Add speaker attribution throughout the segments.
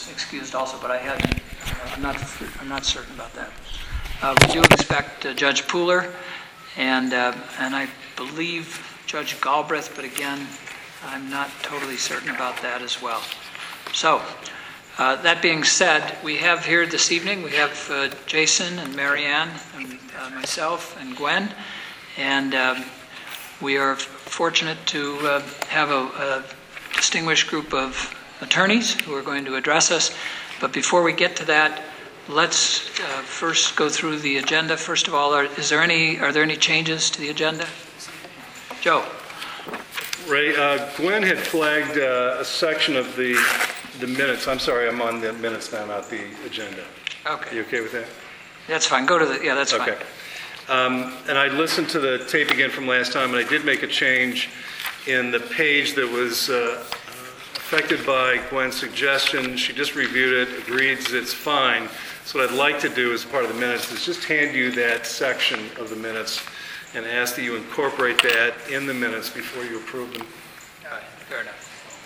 Speaker 1: was excused also, but I'm not certain about that. We do expect Judge Pooler and I believe Judge Galbraith, but again, I'm not totally certain about that as well. So, that being said, we have here this evening, we have Jason and Marianne and myself and Gwen, and we are fortunate to have a distinguished group of attorneys who are going to address us. But before we get to that, let's first go through the agenda. First of all, are there any changes to the agenda? Joe.
Speaker 2: Ray, Gwen had flagged a section of the minutes. I'm sorry, I'm on the minutes now, not the agenda.
Speaker 1: Okay.
Speaker 2: You okay with that?
Speaker 1: That's fine. Go to the, yeah, that's
Speaker 2: okay.
Speaker 1: Fine.
Speaker 2: And I listened to the tape again from last time, and I did make a change in the page that was affected by Gwen's suggestion. She just reviewed it, agrees it's fine. So what I'd like to do as part of the minutes is just hand you that section of the minutes and ask that you incorporate that in the minutes before you approve them.
Speaker 1: All right, fair enough.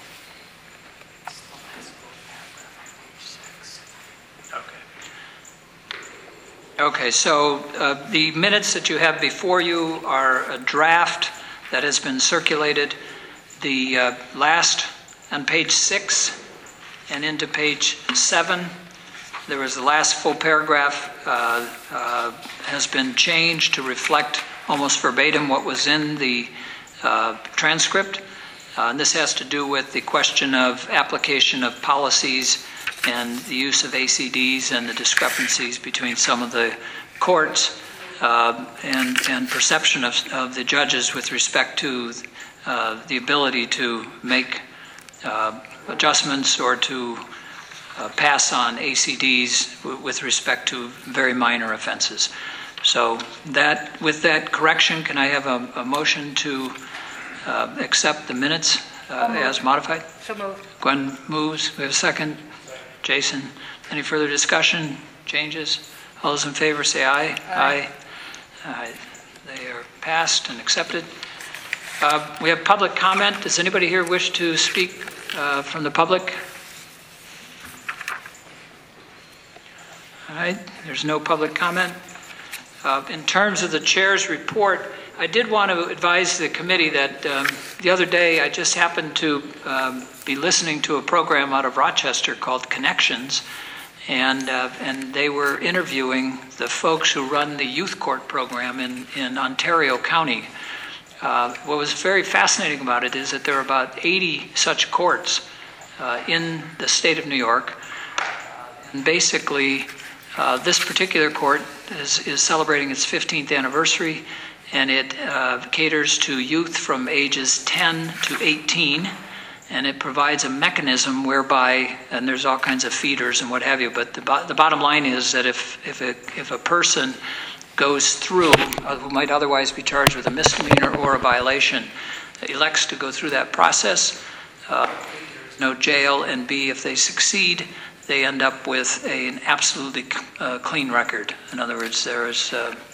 Speaker 1: Okay, so the minutes that you have before you are a draft that has been circulated. The last, on page 6 and into page 7, there was the last full paragraph has been changed to reflect almost verbatim what was in the transcript. And this has to do with the question of application of policies and the use of ACDs and the discrepancies between some of the courts and perception of the judges with respect to the ability to make adjustments or to pass on ACDs with respect to very minor offenses. So that, with that correction, can I have a motion to accept the minutes as modified?
Speaker 3: So moved.
Speaker 1: Gwen moves. We have a second. Jason, any further discussion, changes? All those in favor say aye.
Speaker 3: Aye.
Speaker 1: Aye. They are passed and accepted. We have public comment. Does anybody here wish to speak from the public? All right, there's no public comment. In terms of the chair's report, I did want to advise the committee that the other day I just happened to be listening to a program out of Rochester called Connections, and they were interviewing the folks who run the youth court program in Ontario County. What was very fascinating about it is that there are about 80 such courts in the state of New York, and basically this particular court is celebrating its 15th anniversary, and it caters to youth from ages 10 to 18, and it provides a mechanism whereby, and there's all kinds of feeders and what have you, but the bottom line is that if a person goes through, who might otherwise be charged with a misdemeanor or a violation, elects to go through that process, there's no jail, and B, if they succeed, they end up with an absolutely clean record. In other words, there is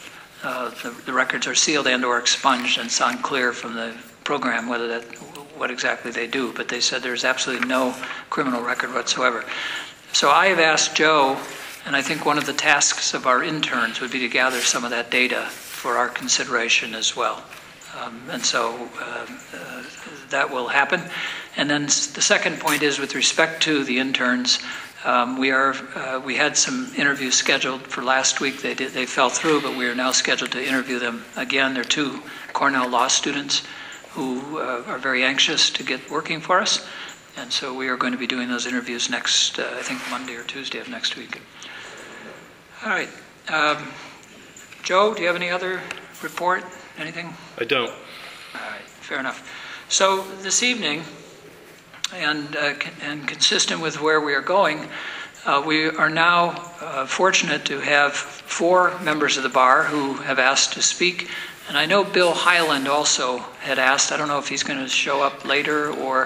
Speaker 1: the records are sealed and or expunged, and it's unclear from the program what exactly they do, but they said there's absolutely no criminal record whatsoever. So I have asked Joe, and I think one of the tasks of our interns would be to gather some of that data for our consideration as well. And so that will happen. And then the second point is with respect to the interns, we had some interviews scheduled for last week. They fell through, but we are now scheduled to interview them again. They're 2 Cornell law students who are very anxious to get working for us. And so we are going to be doing those interviews next, I think Monday or Tuesday of next week. All right. Joe, do you have any other report? Anything?
Speaker 2: I don't.
Speaker 1: All right, fair enough. So this evening, and consistent with where we are going, we are now fortunate to have 4 members of the bar who have asked to speak. And I know Bill Highland also had asked. I don't know if he's going to show up later or...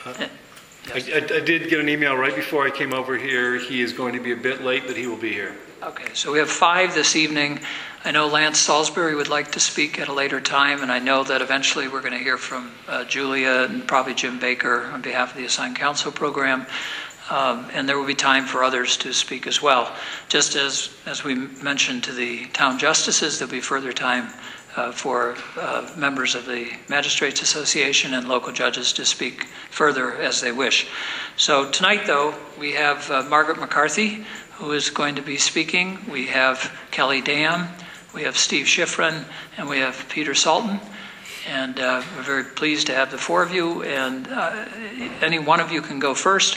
Speaker 2: I did get an email right before I came over here. He is going to be a bit late, but he will be here.
Speaker 1: Okay, so we have 5 this evening. I know Lance Salisbury would like to speak at a later time, and I know that eventually we're going to hear from Julia and probably Jim Baker on behalf of the Assigned Counsel program. and there will be time for others to speak as well. Just as we mentioned to the town justices, there'll be further time for members of the Magistrates Association and local judges to speak further as they wish. So tonight, though, we have Margaret McCarthy, who is going to be speaking. We have Kelly Dam, we have Steve Schifrin, and we have Peter Salton. And we're very pleased to have the four of you, and any one of you can go first.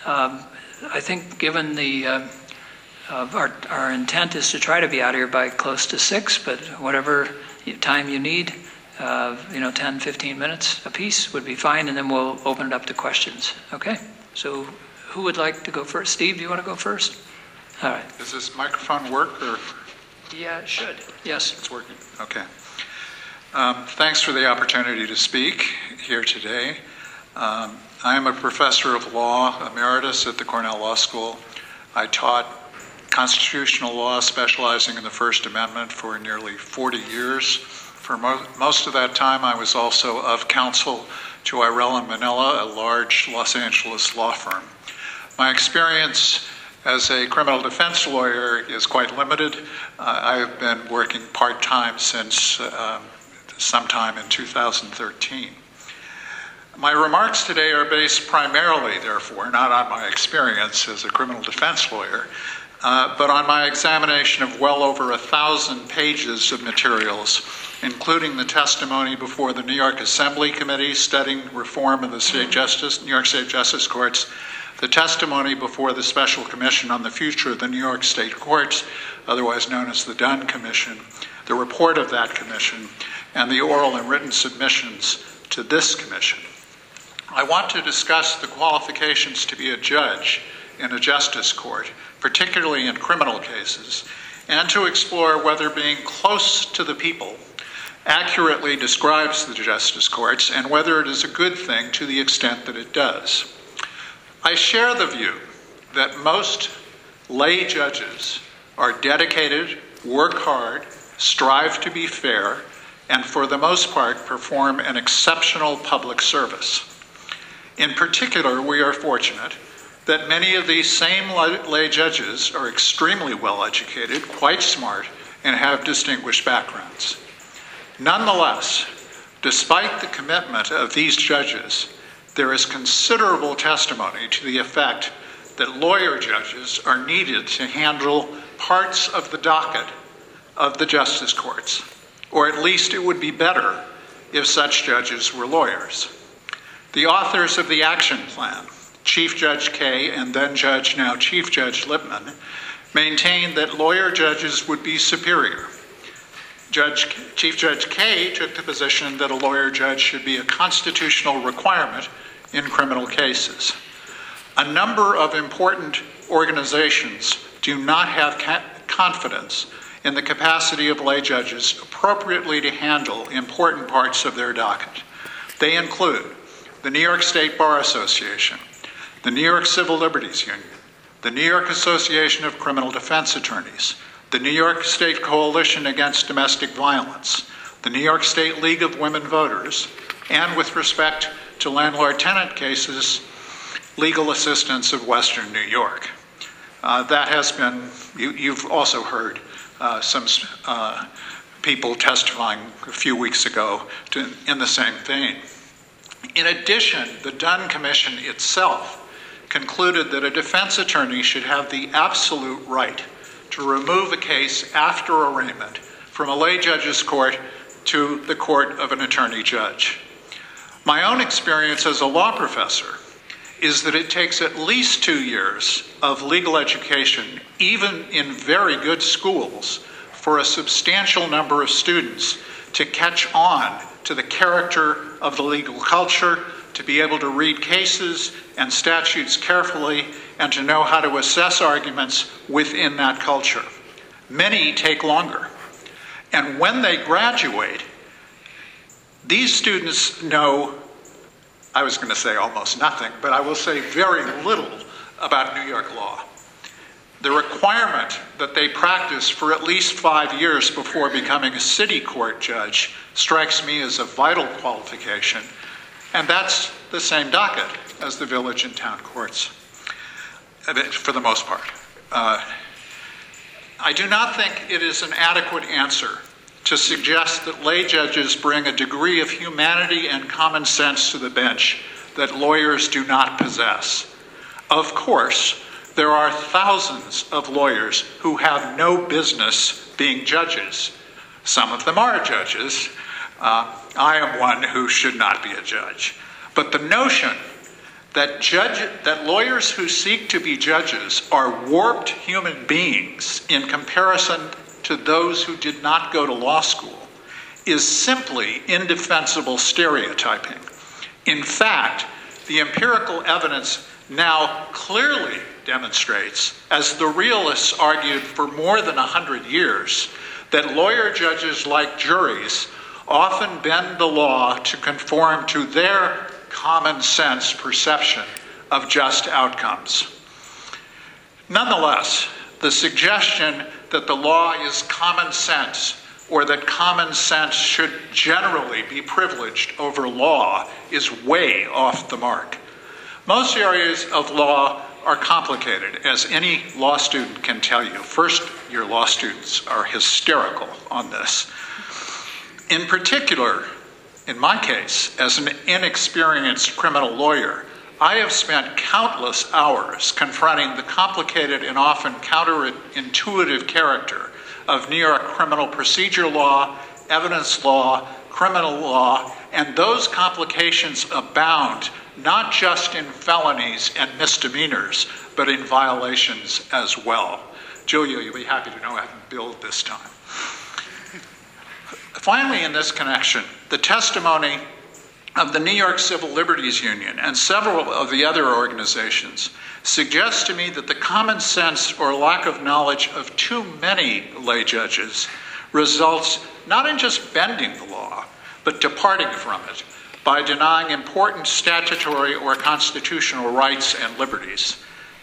Speaker 1: I think given the our intent is to try to be out here by close to 6, but whatever time you need, 10, 15 minutes apiece would be fine, and then we'll open it up to questions. Okay? So who would like to go first? Steve, do you want to go first? All right.
Speaker 3: Does this microphone work, or?
Speaker 1: Yeah, it should. Yes.
Speaker 3: It's working. Okay. Thanks for the opportunity to speak here today. I am a professor of law emeritus at the Cornell Law School. I taught constitutional law, specializing in the First Amendment, for nearly 40 years. For most of that time, I was also of counsel to Irell & Manila, a large Los Angeles law firm. My experience as a criminal defense lawyer is quite limited. I have been working part-time since sometime in 2013. My remarks today are based primarily, therefore, not on my experience as a criminal defense lawyer, but on my examination of well over 1,000 pages of materials, including the testimony before the New York Assembly Committee studying reform of the New York State Justice Courts, the testimony before the Special Commission on the Future of the New York State Courts, otherwise known as the Dunn Commission, the report of that commission, and the oral and written submissions to this commission. I want to discuss the qualifications to be a judge in a justice court, particularly in criminal cases, and to explore whether being close to the people accurately describes the justice courts and whether it is a good thing to the extent that it does. I share the view that most lay judges are dedicated, work hard, strive to be fair, and for the most part perform an exceptional public service. In particular, we are fortunate that many of these same lay judges are extremely well educated, quite smart, and have distinguished backgrounds. Nonetheless, despite the commitment of these judges, there is considerable testimony to the effect that lawyer judges are needed to handle parts of the docket of the justice courts, or at least it would be better if such judges were lawyers. The authors of the action plan, Chief Judge Kaye and then now Chief Judge Lippman, maintained that lawyer judges would be superior. Chief Judge Kaye took the position that a lawyer judge should be a constitutional requirement in criminal cases. A number of important organizations do not have confidence in the capacity of lay judges appropriately to handle important parts of their docket. They include the New York State Bar Association, the New York Civil Liberties Union, the New York Association of Criminal Defense Attorneys, the New York State Coalition Against Domestic Violence, the New York State League of Women Voters, and with respect to landlord-tenant cases, Legal Assistance of Western New York. That has been, you've also heard some people testifying a few weeks ago in the same vein. In addition, the Dunn Commission itself concluded that a defense attorney should have the absolute right to remove a case after arraignment from a lay judge's court to the court of an attorney judge. My own experience as a law professor is that it takes at least 2 years of legal education, even in very good schools, for a substantial number of students to catch on to the character of the legal culture, to be able to read cases and statutes carefully, and to know how to assess arguments within that culture. Many take longer. And when they graduate, these students know, I was going to say almost nothing, but I will say very little about New York law. The requirement that they practice for at least 5 years before becoming a city court judge strikes me as a vital qualification, and that's the same docket as the village and town courts. for the most part. I do not think it is an adequate answer to suggest that lay judges bring a degree of humanity and common sense to the bench that lawyers do not possess. Of course, there are thousands of lawyers who have no business being judges. Some of them are judges. I am one who should not be a judge. But the notion that lawyers who seek to be judges are warped human beings in comparison to those who did not go to law school is simply indefensible stereotyping. In fact, the empirical evidence now clearly demonstrates, as the realists argued for more than 100 years, that lawyer judges, like juries, often bend the law to conform to their common sense perception of just outcomes. Nonetheless, the suggestion that the law is common sense or that common sense should generally be privileged over law is way off the mark. Most areas of law are complicated, as any law student can tell you. First-year law students are hysterical on this. In particular, in my case, as an inexperienced criminal lawyer, I have spent countless hours confronting the complicated and often counterintuitive character of New York criminal procedure law, evidence law, criminal law, and those complications abound not just in felonies and misdemeanors, but in violations as well. Julia, you'll be happy to know I haven't billed this time. Finally, in this connection, the testimony of the New York Civil Liberties Union and several of the other organizations suggests to me that the common sense or lack of knowledge of too many lay judges results not in just bending the law, but departing from it by denying important statutory or constitutional rights and liberties.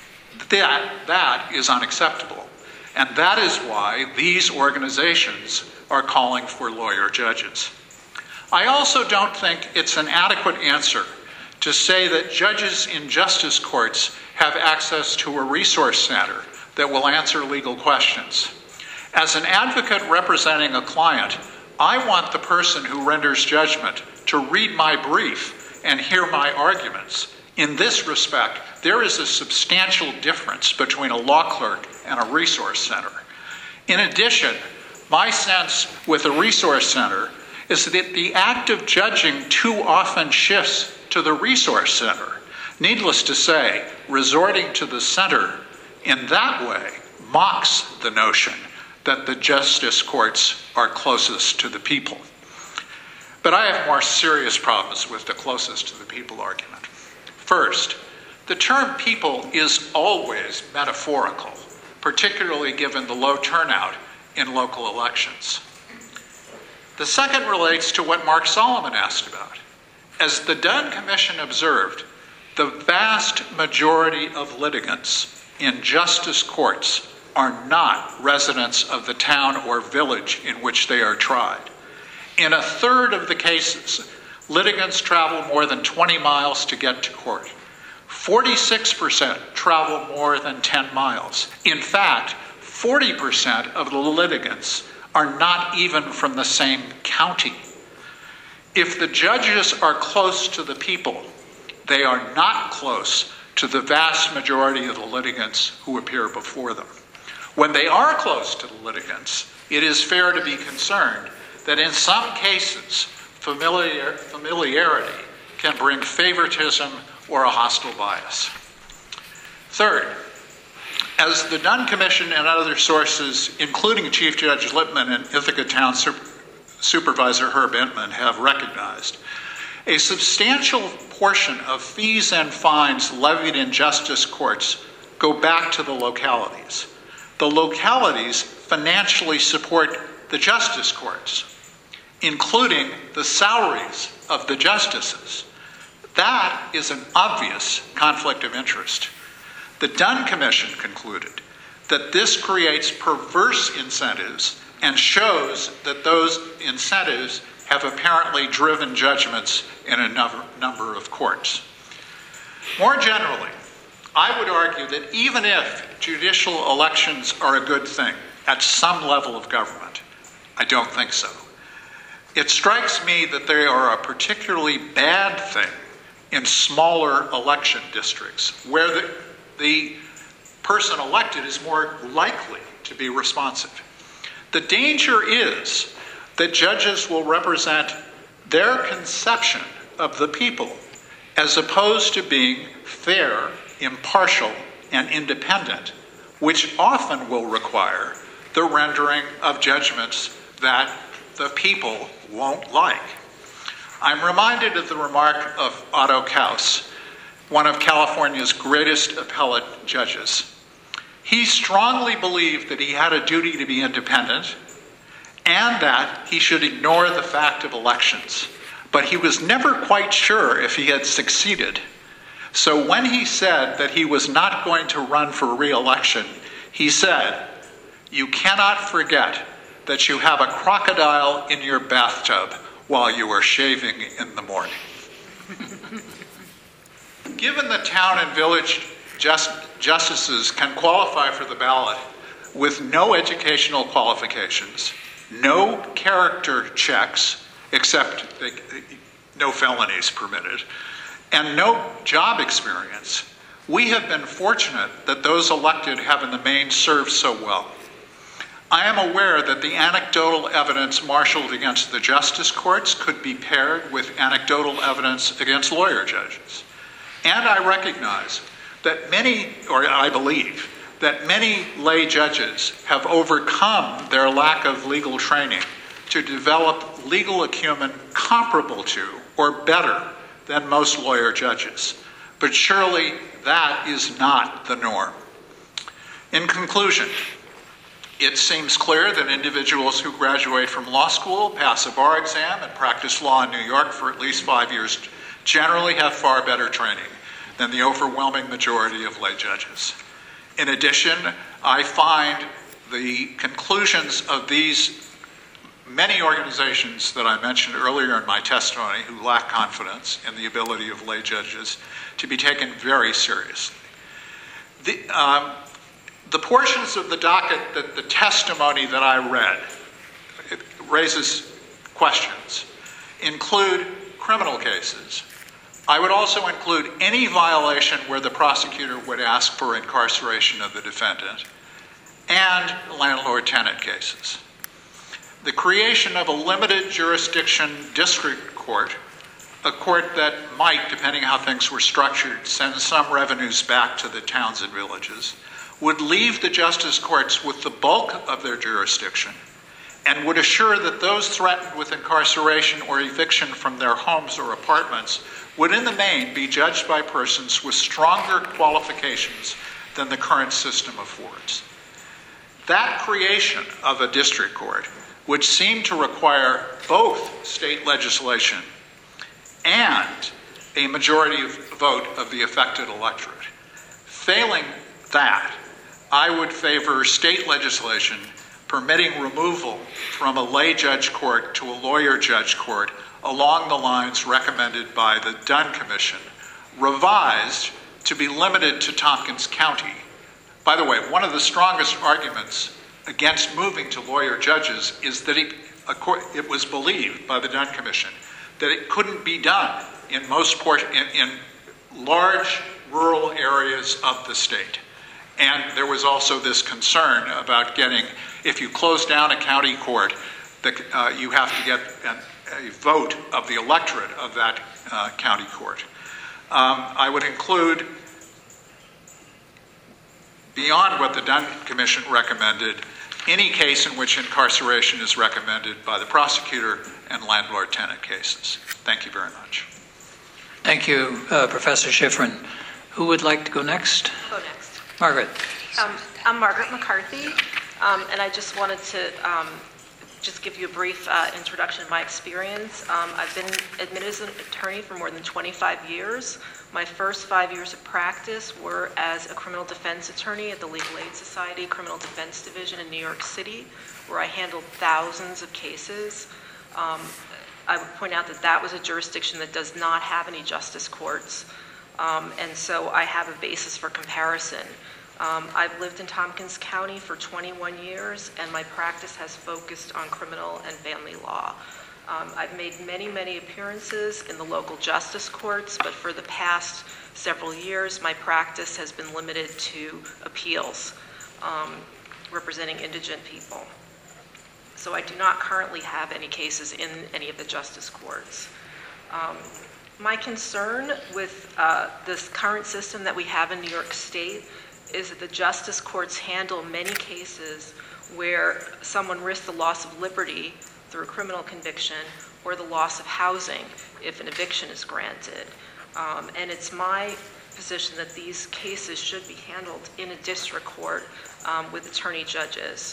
Speaker 3: That is unacceptable. And that is why these organizations are calling for lawyer judges. I also don't think it's an adequate answer to say that judges in justice courts have access to a resource center that will answer legal questions. As an advocate representing a client, I want the person who renders judgment to read my brief and hear my arguments. In this respect, there is a substantial difference between a law clerk and a resource center. In addition, my sense with a resource center is that the act of judging too often shifts to the resource center. Needless to say, resorting to the center in that way mocks the notion that the justice courts are closest to the people. But I have more serious problems with the closest to the people argument. First, the term people is always metaphorical, particularly given the low turnout in local elections. The second relates to what Mark Solomon asked about. As the Dunn Commission observed, the vast majority of litigants in justice courts are not residents of the town or village in which they are tried. In a third of the cases, litigants travel more than 20 miles to get to court. 46% travel more than 10 miles. In fact, 40% of the litigants are not even from the same county. If the judges are close to the people, they are not close to the vast majority of the litigants who appear before them. When they are close to the litigants, it is fair to be concerned that in some cases, familiarity can bring favoritism or a hostile bias. Third, as the Dunn Commission and other sources, including Chief Judge Lippman and Ithaca Town Supervisor Herb Entman, have recognized, a substantial portion of fees and fines levied in justice courts go back to the localities. The localities financially support the justice courts, including the salaries of the justices. That is an obvious conflict of interest. The Dunn Commission concluded that this creates perverse incentives and shows that those incentives have apparently driven judgments in a number of courts. More generally, I would argue that even if judicial elections are a good thing at some level of government, I don't think so. It strikes me that they are a particularly bad thing in smaller election districts where the person elected is more likely to be responsive. The danger is that judges will represent their conception of the people as opposed to being fair, impartial, and independent, which often will require the rendering of judgments that the people won't like. I'm reminded of the remark of Otto Kaus, one of California's greatest appellate judges. He strongly believed that he had a duty to be independent and that he should ignore the fact of elections, but he was never quite sure if he had succeeded. So when he said that he was not going to run for re-election, he said, "You cannot forget that you have a crocodile in your bathtub while you are shaving in the morning." Given that town and village justices can qualify for the ballot with no educational qualifications, no character checks, except no felonies permitted, and no job experience, we have been fortunate that those elected have in the main served so well. I am aware that the anecdotal evidence marshaled against the justice courts could be paired with anecdotal evidence against lawyer judges. And I recognize that I believe that many lay judges have overcome their lack of legal training to develop legal acumen comparable to or better than most lawyer judges. But surely that is not the norm. In conclusion, it seems clear that individuals who graduate from law school, pass a bar exam, and practice law in New York for at least 5 years generally have far better training than the overwhelming majority of lay judges. In addition, I find the conclusions of these many organizations that I mentioned earlier in my testimony who lack confidence in the ability of lay judges to be taken very seriously. The portions of the docket that the testimony that I read, it raises questions, include criminal cases. I would also include any violation where the prosecutor would ask for incarceration of the defendant, and landlord-tenant cases. The creation of a limited jurisdiction district court, a court that might, depending how things were structured, send some revenues back to the towns and villages, would leave the justice courts with the bulk of their jurisdiction and would assure that those threatened with incarceration or eviction from their homes or apartments would in the main be judged by persons with stronger qualifications than the current system affords. That creation of a district court would seem to require both state legislation and a majority vote of the affected electorate. Failing that, I would favor state legislation permitting removal from a lay judge court to a lawyer judge court along the lines recommended by the Dunn Commission, revised to be limited to Tompkins County. By the way, one of the strongest arguments against moving to lawyer judges is that it was believed by the Dunn Commission that it couldn't be done in large rural areas of the state. And there was also this concern about if you close down a county court, you have to get a vote of the electorate of that county court. I would include, beyond what the Dunn Commission recommended, any case in which incarceration is recommended by the prosecutor and landlord-tenant cases. Thank you very much.
Speaker 1: Thank you, Professor Schifrin. Who would like to go next?
Speaker 4: Go next.
Speaker 1: Margaret.
Speaker 4: I'm Margaret McCarthy, and I just wanted to just give you a brief introduction of my experience. I've been admitted as an attorney for more than 25 years. My first 5 years of practice were as a criminal defense attorney at the Legal Aid Society Criminal Defense Division in New York City, where I handled thousands of cases. I would point out that that was a jurisdiction that does not have any justice courts. and so I have a basis for comparison. I've lived in Tompkins County for 21 years, and my practice has focused on criminal and family law. I've made many, many appearances in the local justice courts, but for the past several years, my practice has been limited to appeals representing indigent people. So I do not currently have any cases in any of the justice courts. My concern with this current system that we have in New York State is that the justice courts handle many cases where someone risks the loss of liberty through a criminal conviction or the loss of housing if an eviction is granted. And it's my position that these cases should be handled in a district court with attorney judges.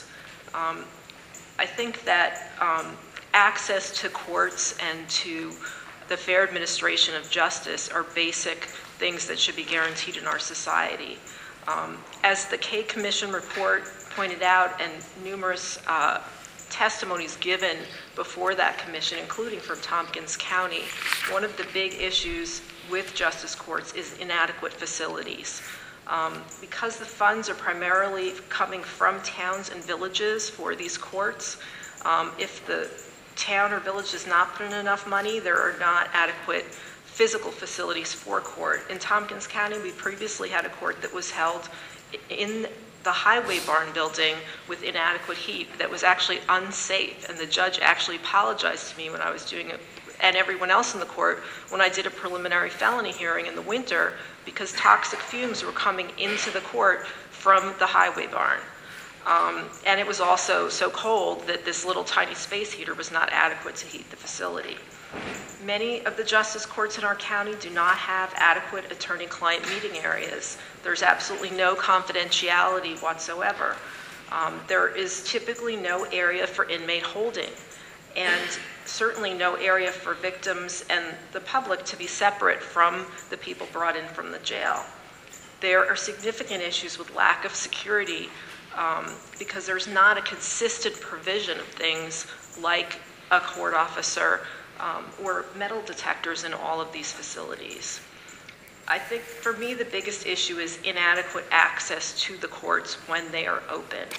Speaker 4: I think that access to courts and to the fair administration of justice are basic things that should be guaranteed in our society. As the Kay Commission report pointed out, and numerous testimonies given before that commission, including from Tompkins County, one of the big issues with justice courts is inadequate facilities. Because the funds are primarily coming from towns and villages for these courts, if the town or village does not put in enough money, there are not adequate physical facilities for court. In Tompkins County, we previously had a court that was held in the highway barn building with inadequate heat that was actually unsafe, and the judge actually apologized to me when I was doing it, and everyone else in the court, when I did a preliminary felony hearing in the winter, because toxic fumes were coming into the court from the highway barn. And it was also so cold that this little tiny space heater was not adequate to heat the facility. Many of the justice courts in our county do not have adequate attorney-client meeting areas. There's absolutely no confidentiality whatsoever. There is typically no area for inmate holding, and certainly no area for victims and the public to be separate from the people brought in from the jail. There are significant issues with lack of security because there's not a consistent provision of things like a court officer or metal detectors in all of these facilities. I think for me the biggest issue is inadequate access to the courts when they are open.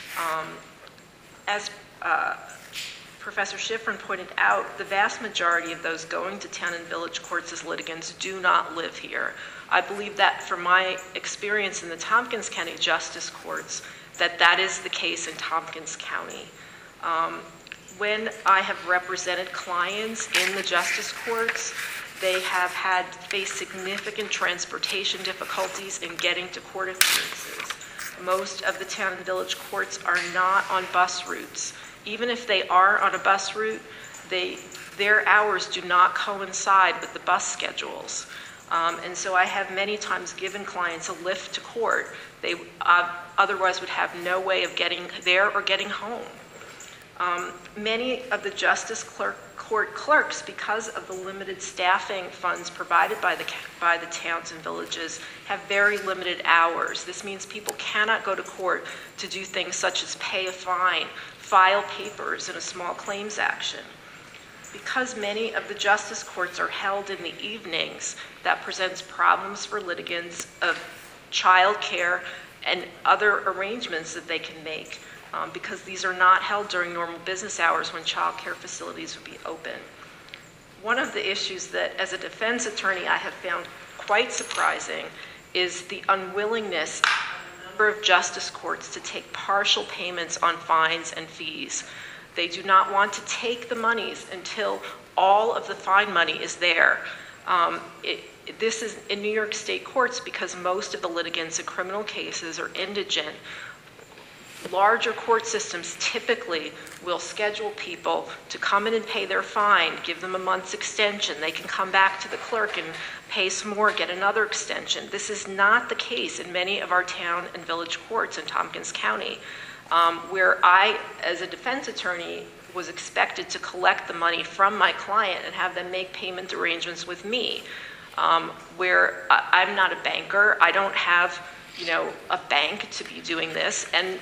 Speaker 4: As Professor Schifrin pointed out, the vast majority of those going to town and village courts as litigants do not live here. I believe that from my experience in the Tompkins County Justice Courts, that is the case in Tompkins County. When I have represented clients in the justice courts, they have faced significant transportation difficulties in getting to court appearances. Most of the town and village courts are not on bus routes. Even if they are on a bus route, their hours do not coincide with the bus schedules. And so I have many times given clients a lift to court. They otherwise would have no way of getting there or getting home. Many of the justice court clerks, because of the limited staffing funds provided by the towns and villages, have very limited hours. This means people cannot go to court to do things such as pay a fine, file papers in a small claims action. Because many of the justice courts are held in the evenings, that presents problems for litigants of child care and other arrangements that they can make, because these are not held during normal business hours when child care facilities would be open. One of the issues that, as a defense attorney, I have found quite surprising is the unwillingness of a number of justice courts to take partial payments on fines and fees. They do not want to take the monies until all of the fine money is there. This is in New York State courts because most of the litigants in criminal cases are indigent. Larger court systems typically will schedule people to come in and pay their fine, give them a month's extension. They can come back to the clerk and pay some more, get another extension. This is not the case in many of our town and village courts in Tompkins County, where I, as a defense attorney, was expected to collect the money from my client and have them make payment arrangements with me, where I'm not a banker. I don't have a bank to be doing this, and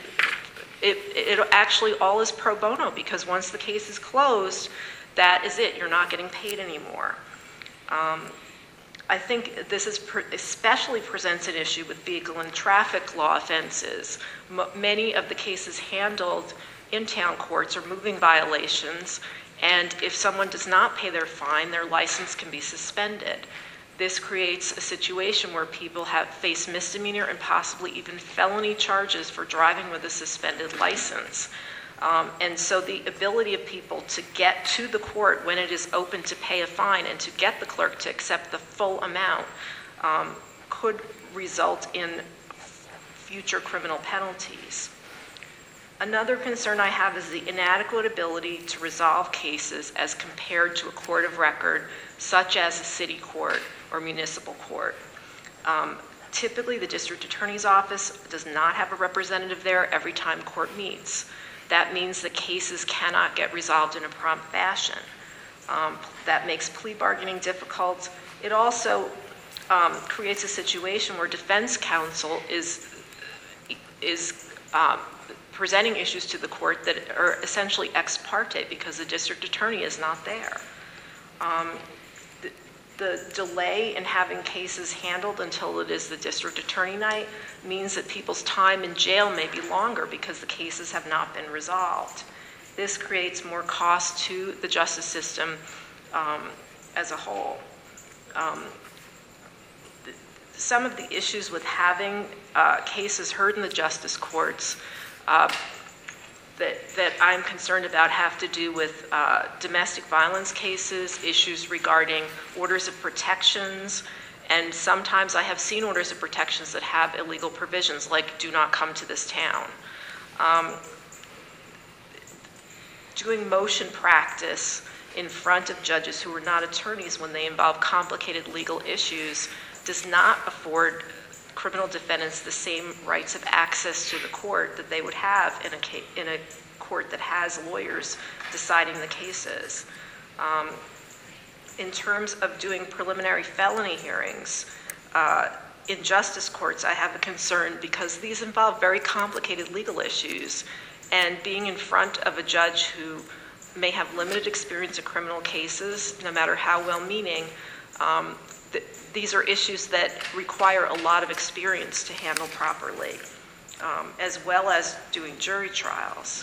Speaker 4: it actually all is pro bono, because once the case is closed, that is it. You're not getting paid anymore. I think this is especially presents an issue with vehicle and traffic law offenses. Many of the cases handled in town courts are moving violations, and if someone does not pay their fine, their license can be suspended. This creates a situation where people have faced misdemeanor and possibly even felony charges for driving with a suspended license. And so the ability of people to get to the court when it is open to pay a fine and to get the clerk to accept the full amount could result in future criminal penalties. Another concern I have is the inadequate ability to resolve cases as compared to a court of record, such as a city court or municipal court. Typically, the district attorney's office does not have a representative there every time court meets. That means that cases cannot get resolved in a prompt fashion. That makes plea bargaining difficult. It also creates a situation where defense counsel is presenting issues to the court that are essentially ex parte because the district attorney is not there. The delay in having cases handled until it is the district attorney night means that people's time in jail may be longer because the cases have not been resolved. This creates more cost to the justice system as a whole. Some of the issues with having cases heard in the justice courts that I'm concerned about have to do with domestic violence cases, issues regarding orders of protections, and sometimes I have seen orders of protections that have illegal provisions like do not come to this town. Doing motion practice in front of judges who are not attorneys when they involve complicated legal issues does not afford criminal defendants the same rights of access to the court that they would have in a court that has lawyers deciding the cases. In terms of doing preliminary felony hearings, in justice courts, I have a concern because these involve very complicated legal issues, and being in front of a judge who may have limited experience in criminal cases, no matter how well-meaning, these are issues that require a lot of experience to handle properly, as well as doing jury trials.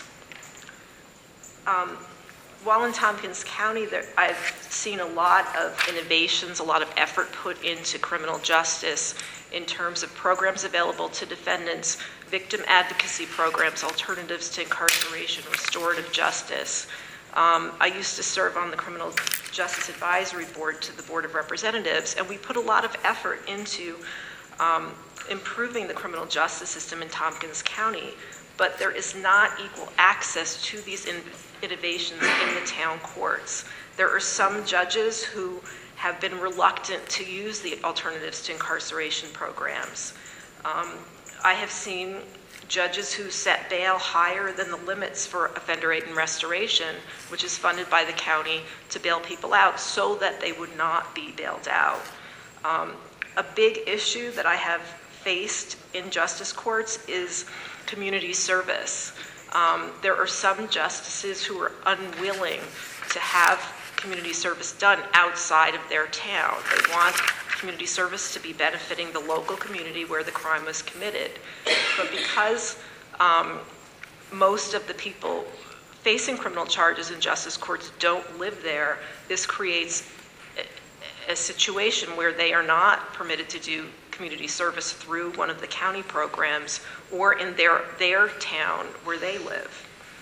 Speaker 4: While in Tompkins County, I've seen a lot of innovations, a lot of effort put into criminal justice in terms of programs available to defendants, victim advocacy programs, alternatives to incarceration, restorative justice. I used to serve on the Criminal Justice Advisory Board to the Board of Representatives, and we put a lot of effort into improving the criminal justice system in Tompkins County, but there is not equal access to these innovations in the town courts. There are some judges who have been reluctant to use the alternatives to incarceration programs. I have seen judges who set bail higher than the limits for offender aid and restoration, which is funded by the county to bail people out so that they would not be bailed out. A big issue that I have faced in justice courts is community service. There are some justices who are unwilling to have community service done outside of their town. They want community service to be benefiting the local community where the crime was committed. But because most of the people facing criminal charges in justice courts don't live there, this creates a situation where they are not permitted to do community service through one of the county programs or in their town where they live.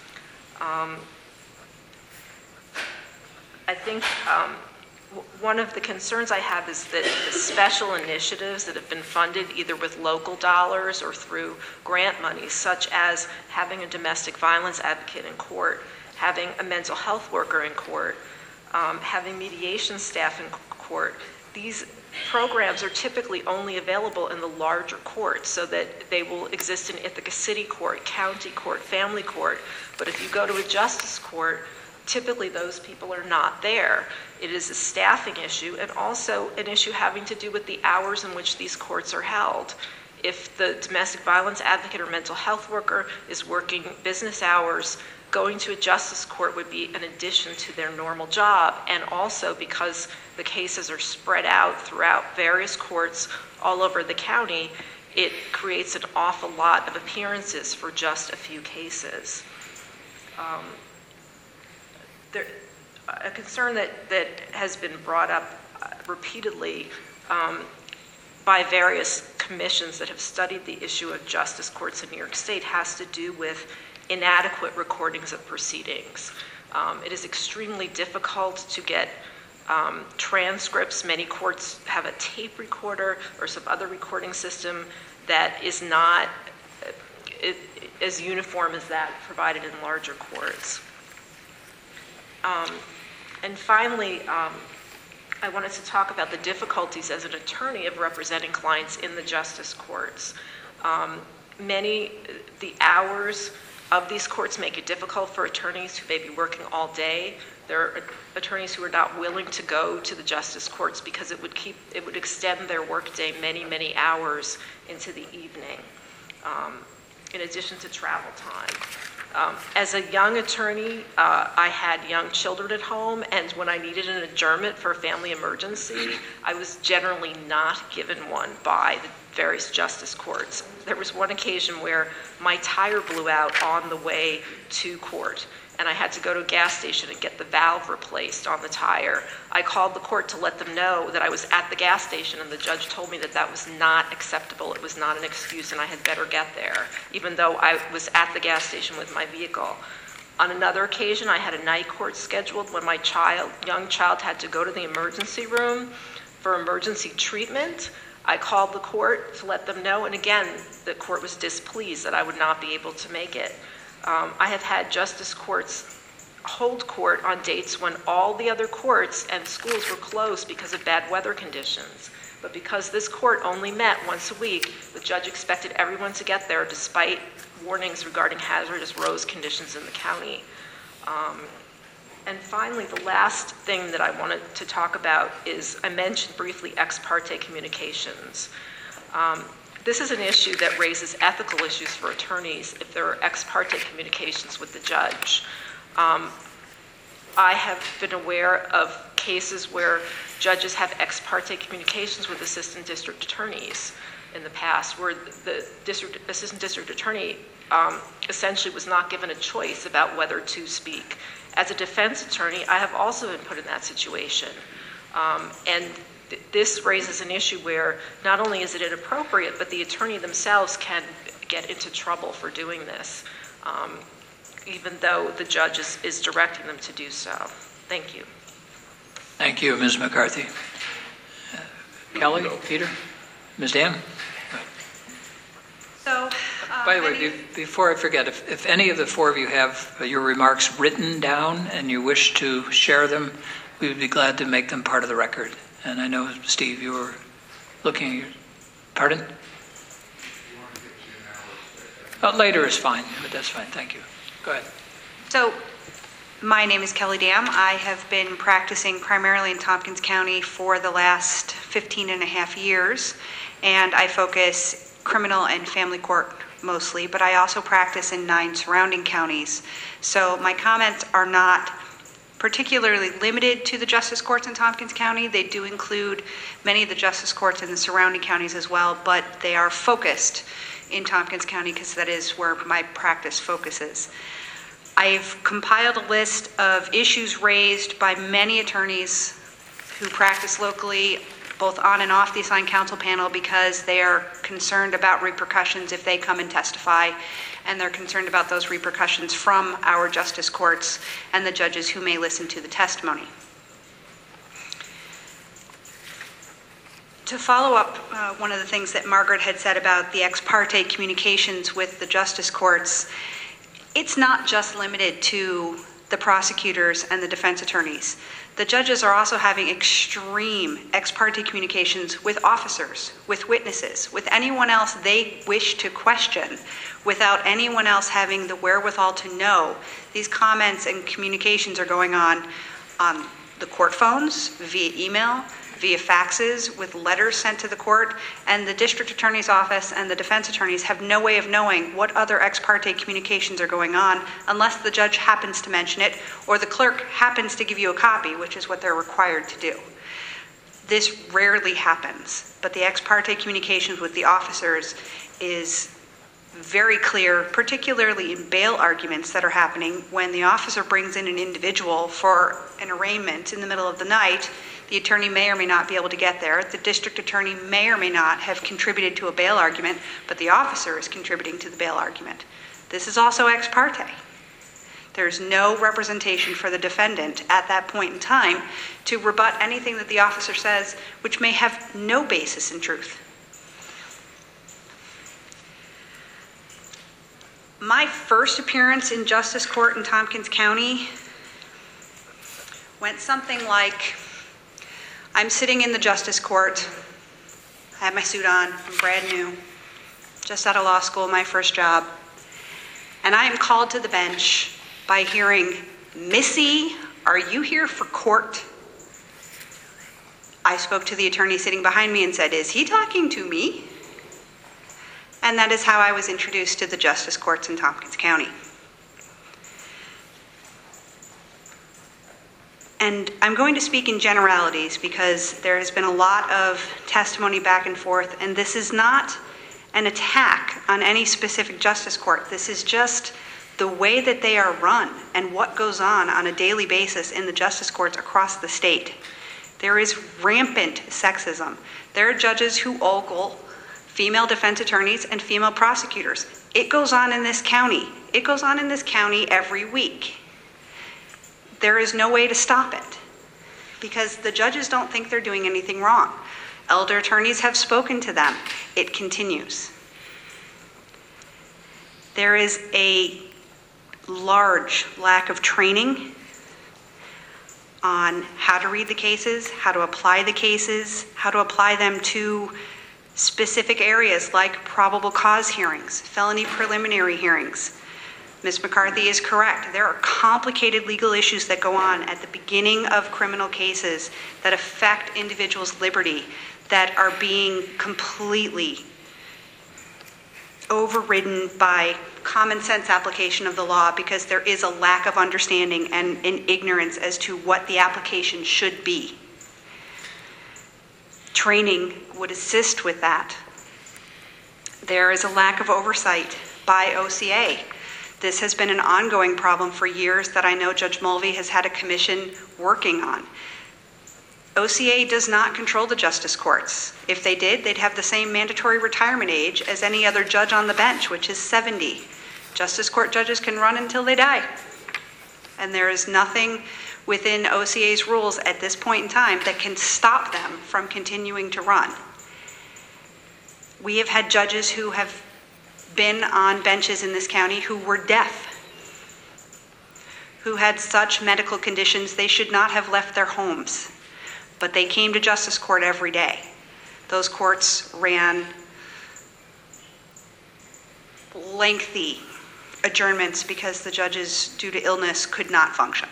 Speaker 4: I think one of the concerns I have is that the special initiatives that have been funded either with local dollars or through grant money, such as having a domestic violence advocate in court, having a mental health worker in court, having mediation staff in court, these programs are typically only available in the larger courts so that they will exist in Ithaca City Court, County Court, Family Court. But if you go to a justice court, typically those people are not there. It is a staffing issue and also an issue having to do with the hours in which these courts are held. if the domestic violence advocate or mental health worker is working business hours, going to a justice court would be an addition to their normal job. And also because the cases are spread out throughout various courts all over the county, it creates an awful lot of appearances for just a few cases. A concern that has been brought up repeatedly by various commissions that have studied the issue of justice courts in New York State has to do with inadequate recordings of proceedings. It is extremely difficult to get transcripts. Many courts have a tape recorder or some other recording system that is not as uniform as that provided in larger courts. And finally, I wanted to talk about the difficulties as an attorney of representing clients in the justice courts. The hours of these courts make it difficult for attorneys who may be working all day. There are attorneys who are not willing to go to the justice courts because it would extend their workday many, many hours into the evening, in addition to travel time. As a young attorney, I had young children at home, and when I needed an adjournment for a family emergency, I was generally not given one by the various justice courts. There was one occasion where my tire blew out on the way to court, and I had to go to a gas station and get the valve replaced on the tire. I called the court to let them know that I was at the gas station, and the judge told me that that was not acceptable. It was not an excuse, and I had better get there, even though I was at the gas station with my vehicle. On another occasion, I had a night court scheduled when my young child had to go to the emergency room for emergency treatment. I called the court to let them know, and again, the court was displeased that I would not be able to make it. I have had justice courts hold court on dates when all the other courts and schools were closed because of bad weather conditions. But because this court only met once a week, the judge expected everyone to get there despite warnings regarding hazardous road conditions in the county. And finally, the last thing that I wanted to talk about is, I mentioned briefly ex parte communications. This is an issue that raises ethical issues for attorneys if there are ex parte communications with the judge. I have been aware of cases where judges have ex parte communications with assistant district attorneys in the past, where the assistant district attorney essentially was not given a choice about whether to speak. As a defense attorney, I have also been put in that situation. And this raises an issue where not only is it inappropriate, but the attorney themselves can get into trouble for doing this, even though the judge is directing them to do so. Thank you.
Speaker 1: Thank you, Ms. McCarthy. Kelly, Peter, Ms. Dan?
Speaker 5: So,
Speaker 1: by the way, before I forget, if any of the four of you have your remarks written down and you wish to share them, we would be glad to make them part of the record. And I know, Steve, you were looking at your... Pardon? Later is fine, but that's fine. Thank you. Go ahead.
Speaker 5: So, my name is Kelly Dam. I have been practicing primarily in Tompkins County for the last 15 and a half years, and I focus criminal and family court mostly, but I also practice in 9 surrounding counties. So my comments are not particularly limited to the justice courts in Tompkins County. They do include many of the justice courts in the surrounding counties as well, but they are focused in Tompkins County because that is where my practice focuses. I've compiled a list of issues raised by many attorneys who practice locally, both on and off the assigned counsel panel, because they are concerned about repercussions if they come and testify, and they're concerned about those repercussions from our justice courts and the judges who may listen to the testimony. To follow up one of the things that Margaret had said about the ex parte communications with the justice courts, it's not just limited to the prosecutors and the defense attorneys. The judges are also having extreme ex parte communications with officers, with witnesses, with anyone else they wish to question without anyone else having the wherewithal to know. These comments and communications are going on the court phones, via email, via faxes with letters sent to the court, and the district attorney's office and the defense attorneys have no way of knowing what other ex parte communications are going on unless the judge happens to mention it or the clerk happens to give you a copy, which is what they're required to do. This rarely happens, but the ex parte communications with the officers is very clear, particularly in bail arguments that are happening when the officer brings in an individual for an arraignment in the middle of the night. The attorney may or may not be able to get there. The district attorney may or may not have contributed to a bail argument, but the officer is contributing to the bail argument. This is also ex parte. There's no representation for the defendant at that point in time to rebut anything that the officer says, which may have no basis in truth. My first appearance in Justice Court in Tompkins County went something like, I'm sitting in the Justice Court, I have my suit on, I'm brand new, just out of law school, my first job, and I am called to the bench by hearing, "Missy, are you here for court?" I spoke to the attorney sitting behind me and said, "Is he talking to me?" And that is how I was introduced to the Justice Courts in Tompkins County. And I'm going to speak in generalities because there has been a lot of testimony back and forth, and this is not an attack on any specific justice court. This is just the way that they are run and what goes on a daily basis in the justice courts across the state. There is rampant sexism. There are judges who ogle female defense attorneys and female prosecutors. It goes on in this county. It goes on in this county every week. There is no way to stop it because the judges don't think they're doing anything wrong. Elder attorneys have spoken to them. It continues. There is a large lack of training on how to read the cases, how to apply the cases, how to apply them to specific areas like probable cause hearings, felony preliminary hearings. Ms. McCarthy is correct. There are complicated legal issues that go on at the beginning of criminal cases that affect individuals' liberty that are being completely overridden by common sense application of the law because there is a lack of understanding and an ignorance as to what the application should be. Training would assist with that. There is a lack of oversight by OCA. This has been an ongoing problem for years that I know Judge Mulvey has had a commission working on. OCA does not control the justice courts. If they did, they'd have the same mandatory retirement age as any other judge on the bench, which is 70. Justice court judges can run until they die. And there is nothing within OCA's rules at this point in time that can stop them from continuing to run. We have had judges who have been on benches in this county who were deaf, who had such medical conditions they should not have left their homes, but they came to justice court every day. Those courts ran lengthy adjournments because the judges, due to illness, could not function.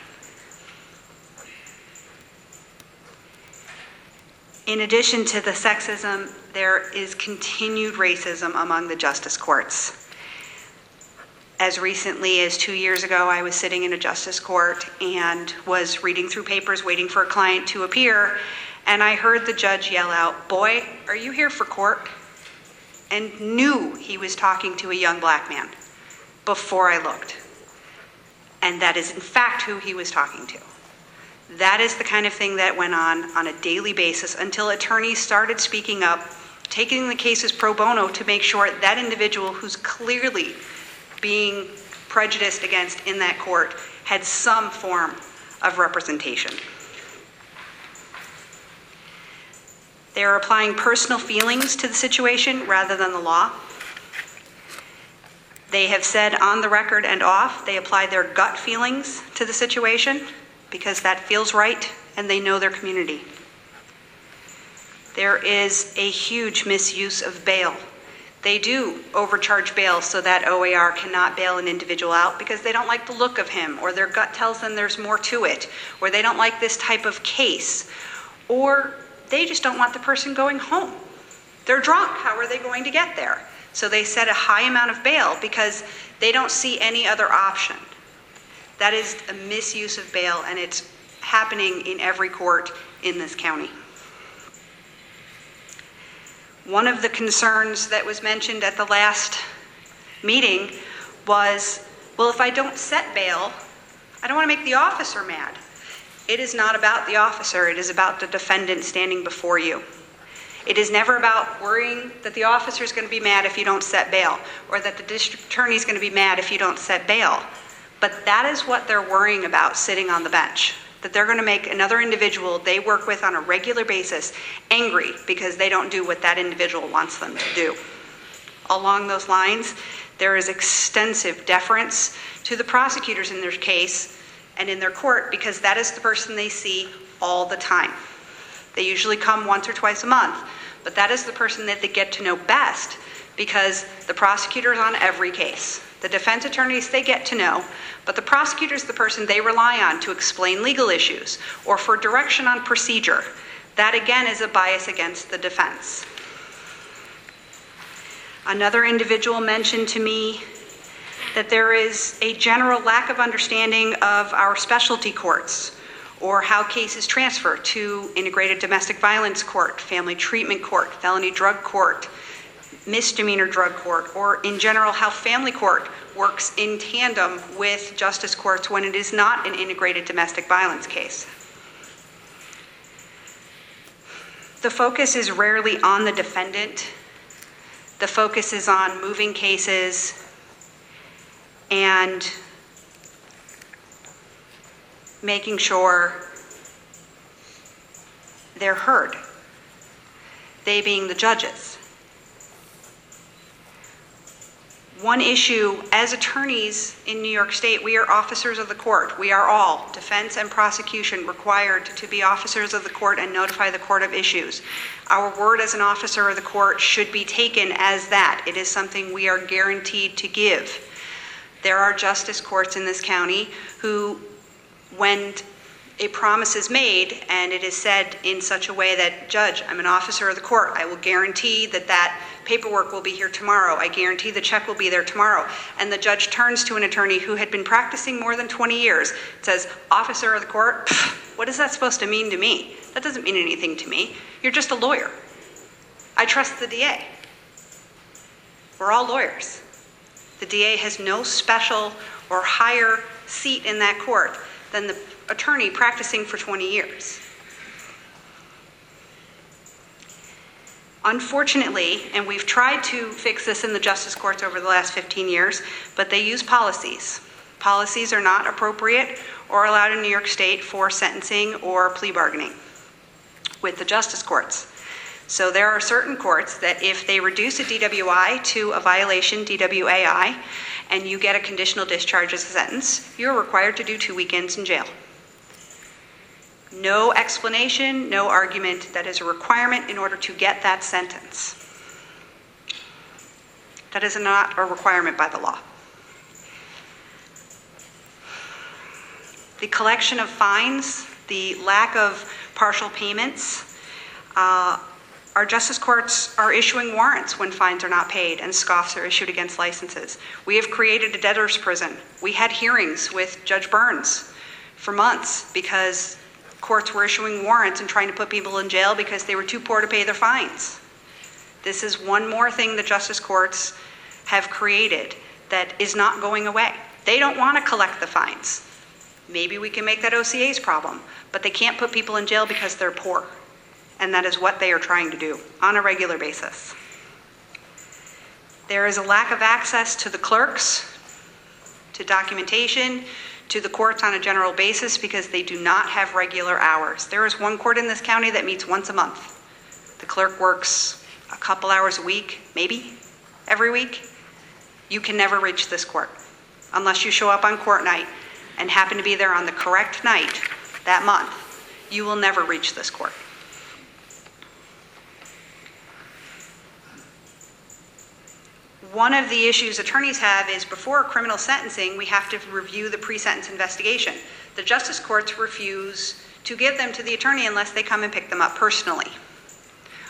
Speaker 5: In addition to the sexism, there is continued racism among the justice courts. As recently as 2 years ago, I was sitting in a justice court and was reading through papers waiting for a client to appear, and I heard the judge yell out, "Boy, are you here for court?" and knew he was talking to a young black man before I looked. And that is in fact who he was talking to. That is the kind of thing that went on a daily basis until attorneys started speaking up, taking the cases pro bono to make sure that individual who's clearly being prejudiced against in that court had some form of representation. They are applying personal feelings to the situation rather than the law. They have said on the record and off, they apply their gut feelings to the situation because that feels right and they know their community. There is a huge misuse of bail. They do overcharge bail so that OAR cannot bail an individual out because they don't like the look of him, or their gut tells them there's more to it, or they don't like this type of case, or They just don't want the person going home. They're drunk. How are they going to get there? So they set a high amount of bail because they don't see any other option. That is a misuse of bail, and it's happening in every court in this county. One of the concerns that was mentioned at the last meeting was, well, if I don't set bail, I don't want to make the officer mad. It is not about the officer. It is about the defendant standing before you. It is never about worrying that the officer is going to be mad if you don't set bail, or that the district attorney is going to be mad if you don't set bail. But that is what they're worrying about sitting on the bench, that they're going to make another individual they work with on a regular basis angry because they don't do what that individual wants them to do. Along those lines, there is extensive deference to the prosecutors in their case and in their court because that is the person they see all the time. They usually come once or twice a month, but that is the person that they get to know best because the prosecutor is on every case. The defense attorneys they get to know, but the prosecutor is the person they rely on to explain legal issues or for direction on procedure. That again is a bias against the defense. Another individual mentioned to me that there is a general lack of understanding of our specialty courts or how cases transfer to integrated domestic violence court, family treatment court, felony drug court, misdemeanor drug court, or in general how family court works in tandem with justice courts when it is not an integrated domestic violence case. The focus is rarely on the defendant. The focus is on moving cases and making sure they're heard, they being the judges. One issue, as attorneys in New York State, we are officers of the court. We are all, defense and prosecution, required to be officers of the court and notify the court of issues. Our word as an officer of the court should be taken as that. It is something we are guaranteed to give. There are justice courts in this county who, when a promise is made and it is said in such a way that, Judge, I'm an officer of the court, I will guarantee that that paperwork will be here tomorrow, I guarantee the check will be there tomorrow, and the judge turns to an attorney who had been practicing more than 20 years, says, officer of the court, what is that supposed to mean to me? That doesn't mean anything to me. You're just a lawyer. I trust the DA. We're all lawyers. The DA has no special or higher seat in that court than the attorney practicing for 20 years. Unfortunately, and we've tried to fix this in the justice courts over the last 15 years, but they use policies. Policies are not appropriate or allowed in New York State for sentencing or plea bargaining with the justice courts. So there are certain courts that if they reduce a DWI to a violation, DWAI, and you get a conditional discharge as a sentence, you're required to do 2 weekends in jail. No explanation, no argument. That is a requirement in order to get that sentence. That is not a requirement by the law. The collection of fines, the lack of partial payments, our justice courts are issuing warrants when fines are not paid and scoffs are issued against licenses. We have created a debtor's prison. We had hearings with Judge Burns for months because courts were issuing warrants and trying to put people in jail because they were too poor to pay their fines. This is one more thing the justice courts have created that is not going away. They don't want to collect the fines. Maybe we can make that OCA's problem, but they can't put people in jail because they're poor. And that is what they are trying to do on a regular basis. There is a lack of access to the clerks, to documentation, to the courts on a general basis because they do not have regular hours. There is one court in this county that meets once a month. The clerk works a couple hours a week, maybe every week. You can never reach this court unless you show up on court night and happen to be there on the correct night that month. You will never reach this court. One of the issues attorneys have is before criminal sentencing, we have to review the pre-sentence investigation. The justice courts refuse to give them to the attorney unless they come and pick them up personally.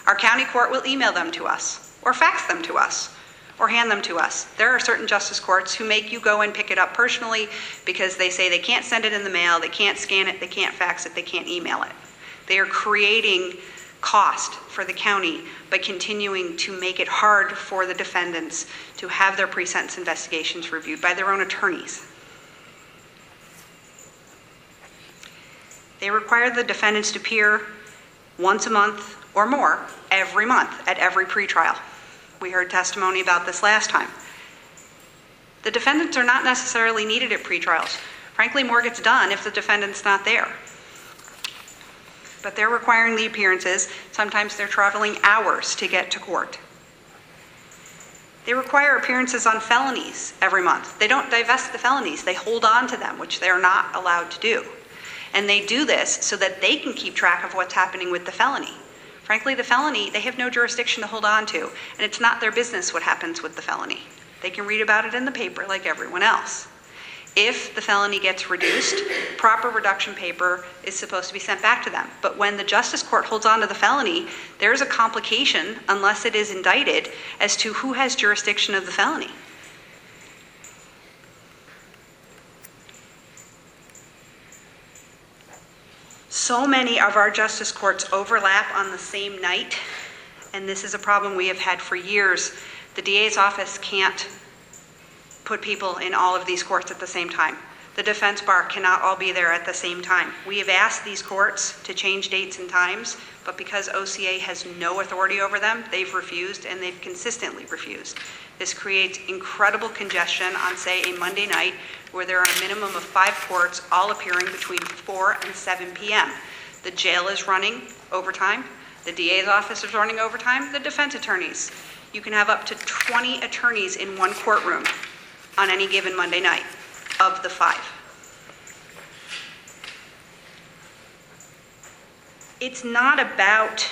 Speaker 5: Our county court will email them to us, or fax them to us, or hand them to us. There are certain justice courts who make you go and pick it up personally because they say they can't send it in the mail, they can't scan it, they can't fax it, they can't email it. They are creating cost for the county by continuing to make it hard for the defendants to have their pre-sentence investigations reviewed by their own attorneys. They require the defendants to appear once a month or more every month at every pretrial. We heard testimony about this last time. The defendants are not necessarily needed at pretrials. Frankly, more gets done if the defendant's not there. But they're requiring the appearances. Sometimes they're traveling hours to get to court. They require appearances on felonies every month. They don't divest the felonies. They hold on to them, which they're not allowed to do. And they do this so that they can keep track of what's happening with the felony. Frankly, the felony, they have no jurisdiction to hold on to, and it's not their business what happens with the felony. They can read about it in the paper like everyone else. If the felony gets reduced, proper reduction paper is supposed to be sent back to them. But when the justice court holds on to the felony, there's a complication, unless it is indicted, as to who has jurisdiction of the felony. So many of our justice courts overlap on the same night, and this is a problem we have had for years. The DA's office can't put people in all of these courts at the same time. The defense bar cannot all be there at the same time. We have asked these courts to change dates and times, but because OCA has no authority over them, they've refused, and they've consistently refused. This creates incredible congestion on, say, a Monday night where there are a minimum of 5 courts all appearing between 4 and 7 p.m. The jail is running overtime. The DA's office is running overtime. The defense attorneys. You can have up to 20 attorneys in one courtroom on any given Monday night of the 5. It's not about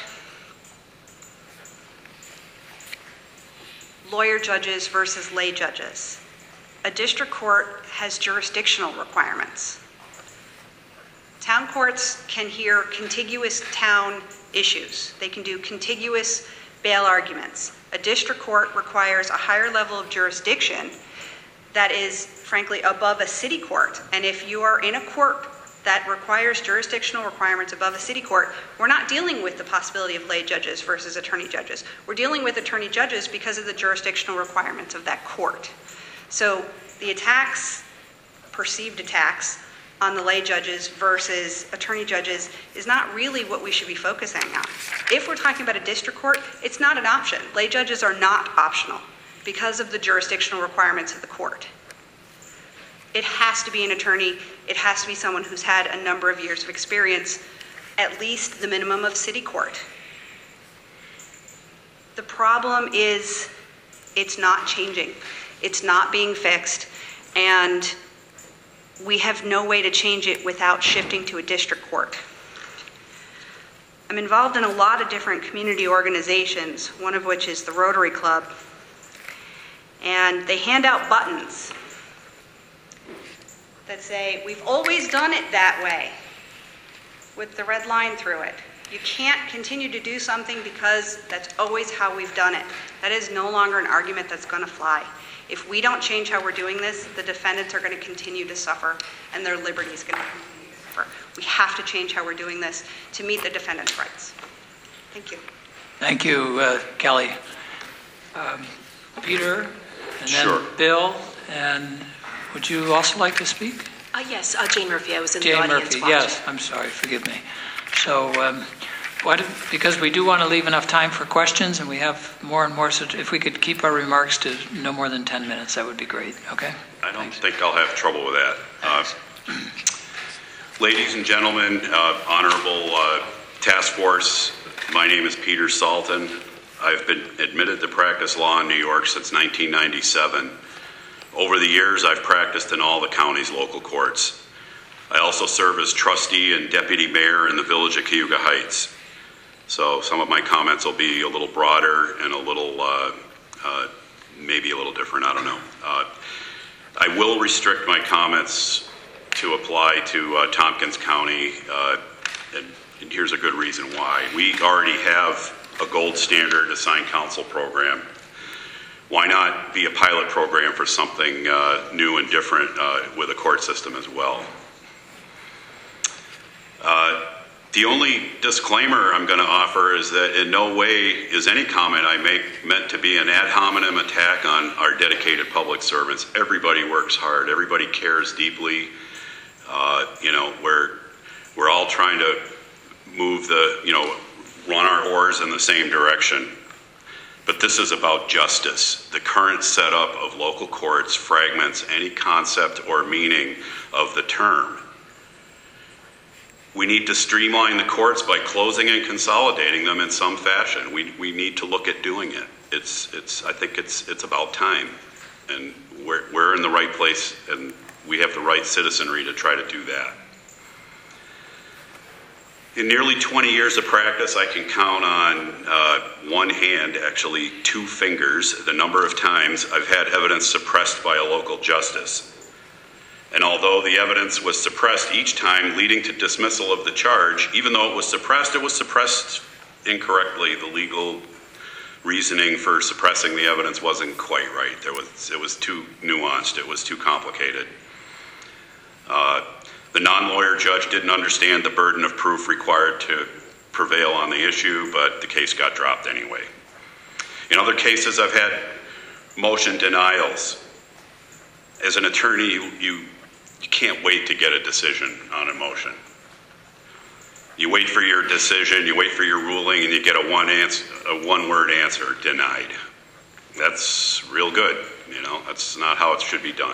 Speaker 5: lawyer judges versus lay judges. A district court has jurisdictional requirements. Town courts can hear contiguous town issues. They can do contiguous bail arguments. A district court requires a higher level of jurisdiction that is, frankly, above a city court. And if you are in a court that requires jurisdictional requirements above a city court, we're not dealing with the possibility of lay judges versus attorney judges. We're dealing with attorney judges because of the jurisdictional requirements of that court. So the attacks, perceived attacks, on the lay judges versus attorney judges is not really what we should be focusing on. If we're talking about a district court, it's not an option. Lay judges are not optional because of the jurisdictional requirements of the court. It has to be an attorney. It has to be someone who's had a number of years of experience, at least the minimum of city court. The problem is it's not changing. It's not being fixed, and we have no way to change it without shifting to a district court. I'm involved in a lot of different community organizations, one of which is the Rotary Club, and they hand out buttons that say, "We've always done it that way," with the red line through it. You can't continue to do something because that's always how we've done it. That is no longer an argument that's going to fly. If we don't change how we're doing this, the defendants are going to continue to suffer, and their liberty is going to continue to suffer. We have to change how we're doing this to meet the defendants' rights. Thank you.
Speaker 1: Thank you, Kelly. Peter, and then
Speaker 6: Sure.
Speaker 1: Bill, and would you also like to speak?
Speaker 7: Yes, Jane Murphy. I was in the
Speaker 1: Jane
Speaker 7: audience
Speaker 1: Murphy,
Speaker 7: watching.
Speaker 1: yes, I'm sorry, forgive me. So, because we do want to leave enough time for questions, and we have more and more, so if we could keep our remarks to no more than 10 minutes, that would be great, okay?
Speaker 6: I don't think I'll have trouble with that. Ladies and gentlemen, honorable task force, my name is Peter Salton. I've been admitted to practice law in New York since 1997. Over the years, I've practiced in all the county's local courts. I also serve as trustee and deputy mayor in the village of Cayuga Heights. So some of my comments will be a little broader and a little, maybe a little different, I don't know. I will restrict my comments to apply to Tompkins County, and here's a good reason why. We already have a gold standard assigned counsel program. Why not be a pilot program for something new and different with a court system as well? The only disclaimer I'm going to offer is that in no way is any comment I make meant to be an ad hominem attack on our dedicated public servants. Everybody works hard. Everybody cares deeply. We're all trying to move run our oars in the same direction. But this is about justice. The current setup of local courts fragments any concept or meaning of the term. We need to streamline the courts by closing and consolidating them in some fashion. We need to look at doing it. I think it's about time, and we're in the right place, and we have the right citizenry to try to do that. In nearly 20 years of practice, I can count on one hand, actually 2 fingers, the number of times I've had evidence suppressed by a local justice. And although the evidence was suppressed each time, leading to dismissal of the charge, even though it was suppressed incorrectly. The legal reasoning for suppressing the evidence wasn't quite right. It was too nuanced. It was too complicated. The non-lawyer judge didn't understand the burden of proof required to prevail on the issue, but the case got dropped anyway. In other cases, I've had motion denials. As an attorney, you can't wait to get a decision on a motion. You wait for your decision, you wait for your ruling, and you get a one-word answer, denied. That's real good, That's not how it should be done.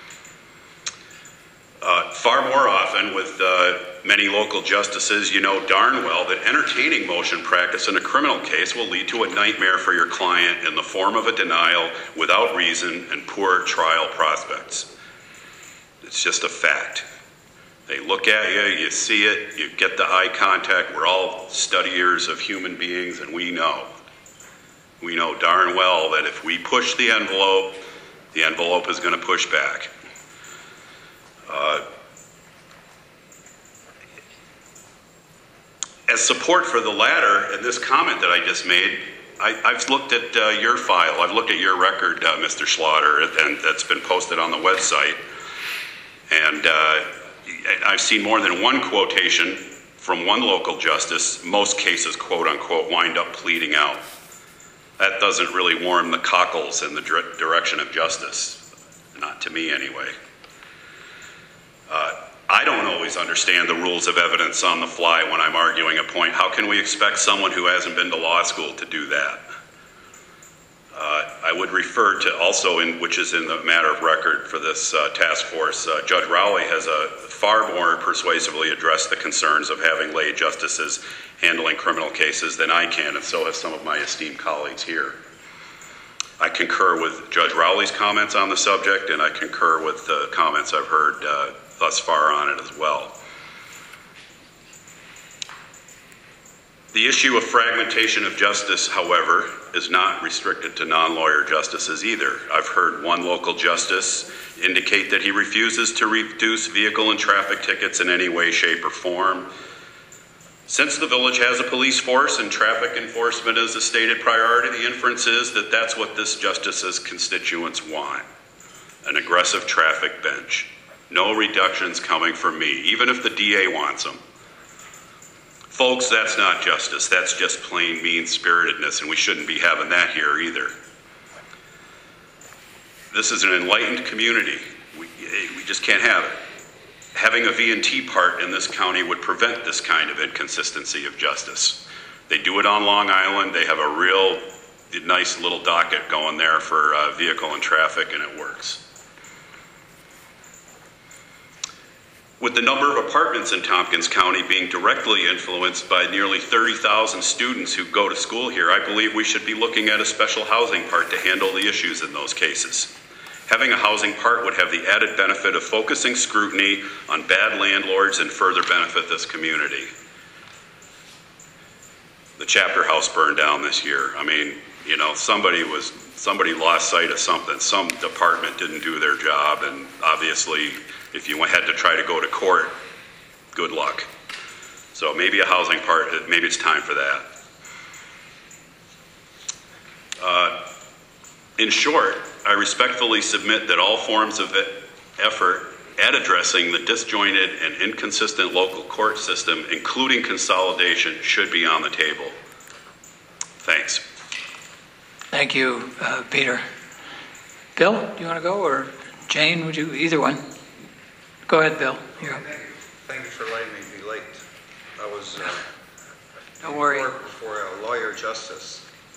Speaker 6: Far more often with many local justices, you know darn well that entertaining motion practice in a criminal case will lead to a nightmare for your client in the form of a denial without reason and poor trial prospects. It's just a fact. They look at you, you see it, you get the eye contact. We're all studiers of human beings, and we know darn well that if we push the envelope is going to push back. As support for the latter, and this comment that I just made, I've looked at your file. I've looked at your record, Mr. Slaughter, and that's been posted on the website. And I've seen more than one quotation from one local justice. Most cases, quote unquote, wind up pleading out. That doesn't really warm the cockles in the direction of justice. Not to me, anyway. I don't always understand the rules of evidence on the fly when I'm arguing a point. How can we expect someone who hasn't been to law school to do that? I would refer to also, which is in the matter of record for this task force, Judge Rowley has far more persuasively addressed the concerns of having lay justices handling criminal cases than I can, and so have some of my esteemed colleagues here. I concur with Judge Rowley's comments on the subject, and I concur with the comments I've heard thus far on it as well. The issue of fragmentation of justice, however, is not restricted to non-lawyer justices either. I've heard one local justice indicate that he refuses to reduce vehicle and traffic tickets in any way, shape, or form. Since the village has a police force and traffic enforcement is a stated priority, the inference is that that's what this justice's constituents want: an aggressive traffic bench. No reductions coming from me, even if the DA wants them. Folks, that's not justice. That's just plain mean-spiritedness, and we shouldn't be having that here either. This is an enlightened community. We just can't have it. Having a V&T part in this county would prevent this kind of inconsistency of justice. They do it on Long Island. They have a real nice little docket going there for vehicle and traffic, and it works. With the number of apartments in Tompkins County being directly influenced by nearly 30,000 students who go to school here, I believe we should be looking at a special housing part to handle the issues in those cases. Having a housing part would have the added benefit of focusing scrutiny on bad landlords and further benefit this community. The chapter house burned down this year. I mean, somebody lost sight of something. Some department didn't do their job, and obviously, if you had to try to go to court, good luck. So maybe a housing part, maybe it's time for that. In short, I respectfully submit that all forms of effort at addressing the disjointed and inconsistent local court system, including consolidation, should be on the table. Thanks.
Speaker 1: Thank you, Peter. Bill, do you want to go, or Jane, would you? Either one. Go ahead, Bill. You're up.
Speaker 8: Thank you for letting me be late. I was
Speaker 1: Don't worry.
Speaker 8: for a lawyer justice.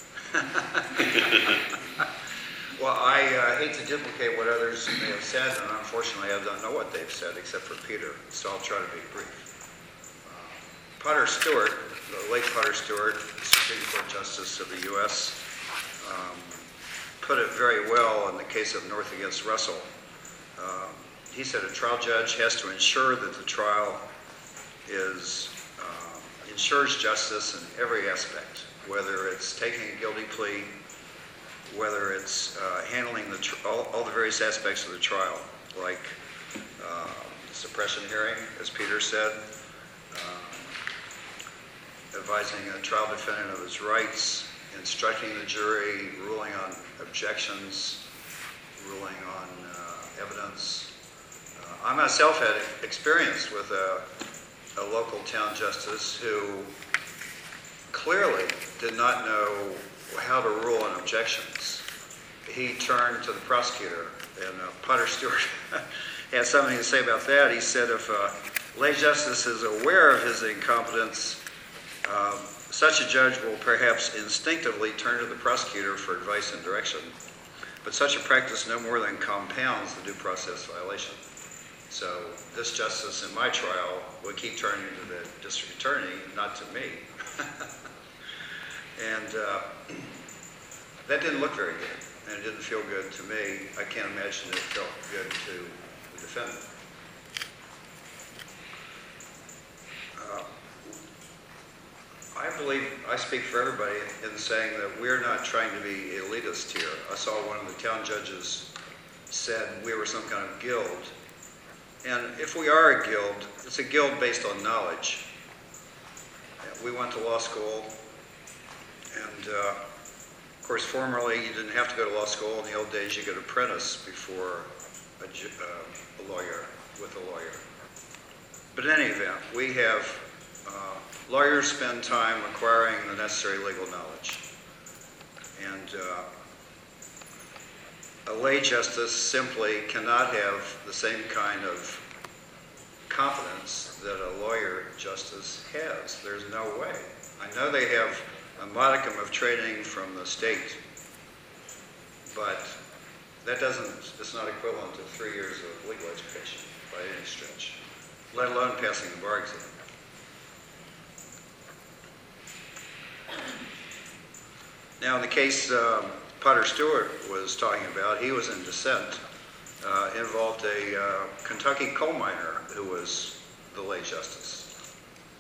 Speaker 8: Well, I hate to duplicate what others may have said, and unfortunately I don't know what they've said except for Peter, so I'll try to be brief. Potter Stewart, the late Potter Stewart, Supreme Court Justice of the U.S., put it very well in the case of North against Russell. He said a trial judge has to ensure that the trial ensures justice in every aspect, whether it's taking a guilty plea, whether it's handling all the various aspects of the trial, like suppression hearing, as Peter said, advising a trial defendant of his rights, instructing the jury, ruling on objections, ruling on evidence. I myself had experience with a local town justice who clearly did not know how to rule on objections. He turned to the prosecutor, and Potter Stewart had something to say about that. He said if a lay justice is aware of his incompetence, such a judge will perhaps instinctively turn to the prosecutor for advice and direction, but such a practice no more than compounds the due process violation. So this justice in my trial would keep turning to the district attorney, not to me. And that didn't look very good, and it didn't feel good to me. I can't imagine it felt good to the defendant. I believe I speak for everybody in saying that we're not trying to be elitist here. I saw one of the town judges said we were some kind of guild. And if we are a guild, it's a guild based on knowledge. We went to law school, and of course formerly you didn't have to go to law school. In the old days you could apprentice before a lawyer, with a lawyer. But in any event, we have lawyers spend time acquiring the necessary legal knowledge. And a lay justice simply cannot have the same kind of competence that a lawyer justice has. There's no way. I know they have a modicum of training from the state, but that it's not equivalent to 3 years of legal education by any stretch, let alone passing the bar exam. Now, in the case Potter Stewart was talking about, he was in dissent, involved a Kentucky coal miner who was the lay justice.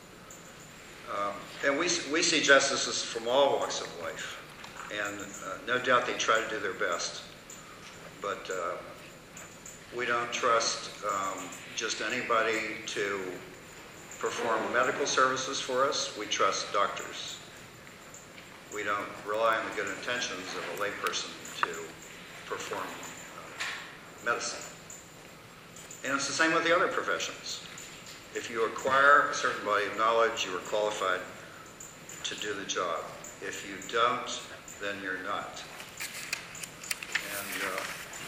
Speaker 8: And we see justices from all walks of life, and no doubt they try to do their best. But we don't trust just anybody to perform medical services for us. We trust doctors. We don't rely on the good intentions of a layperson to perform medicine. And it's the same with the other professions. If you acquire a certain body of knowledge, you are qualified to do the job. If you don't, then you're not. And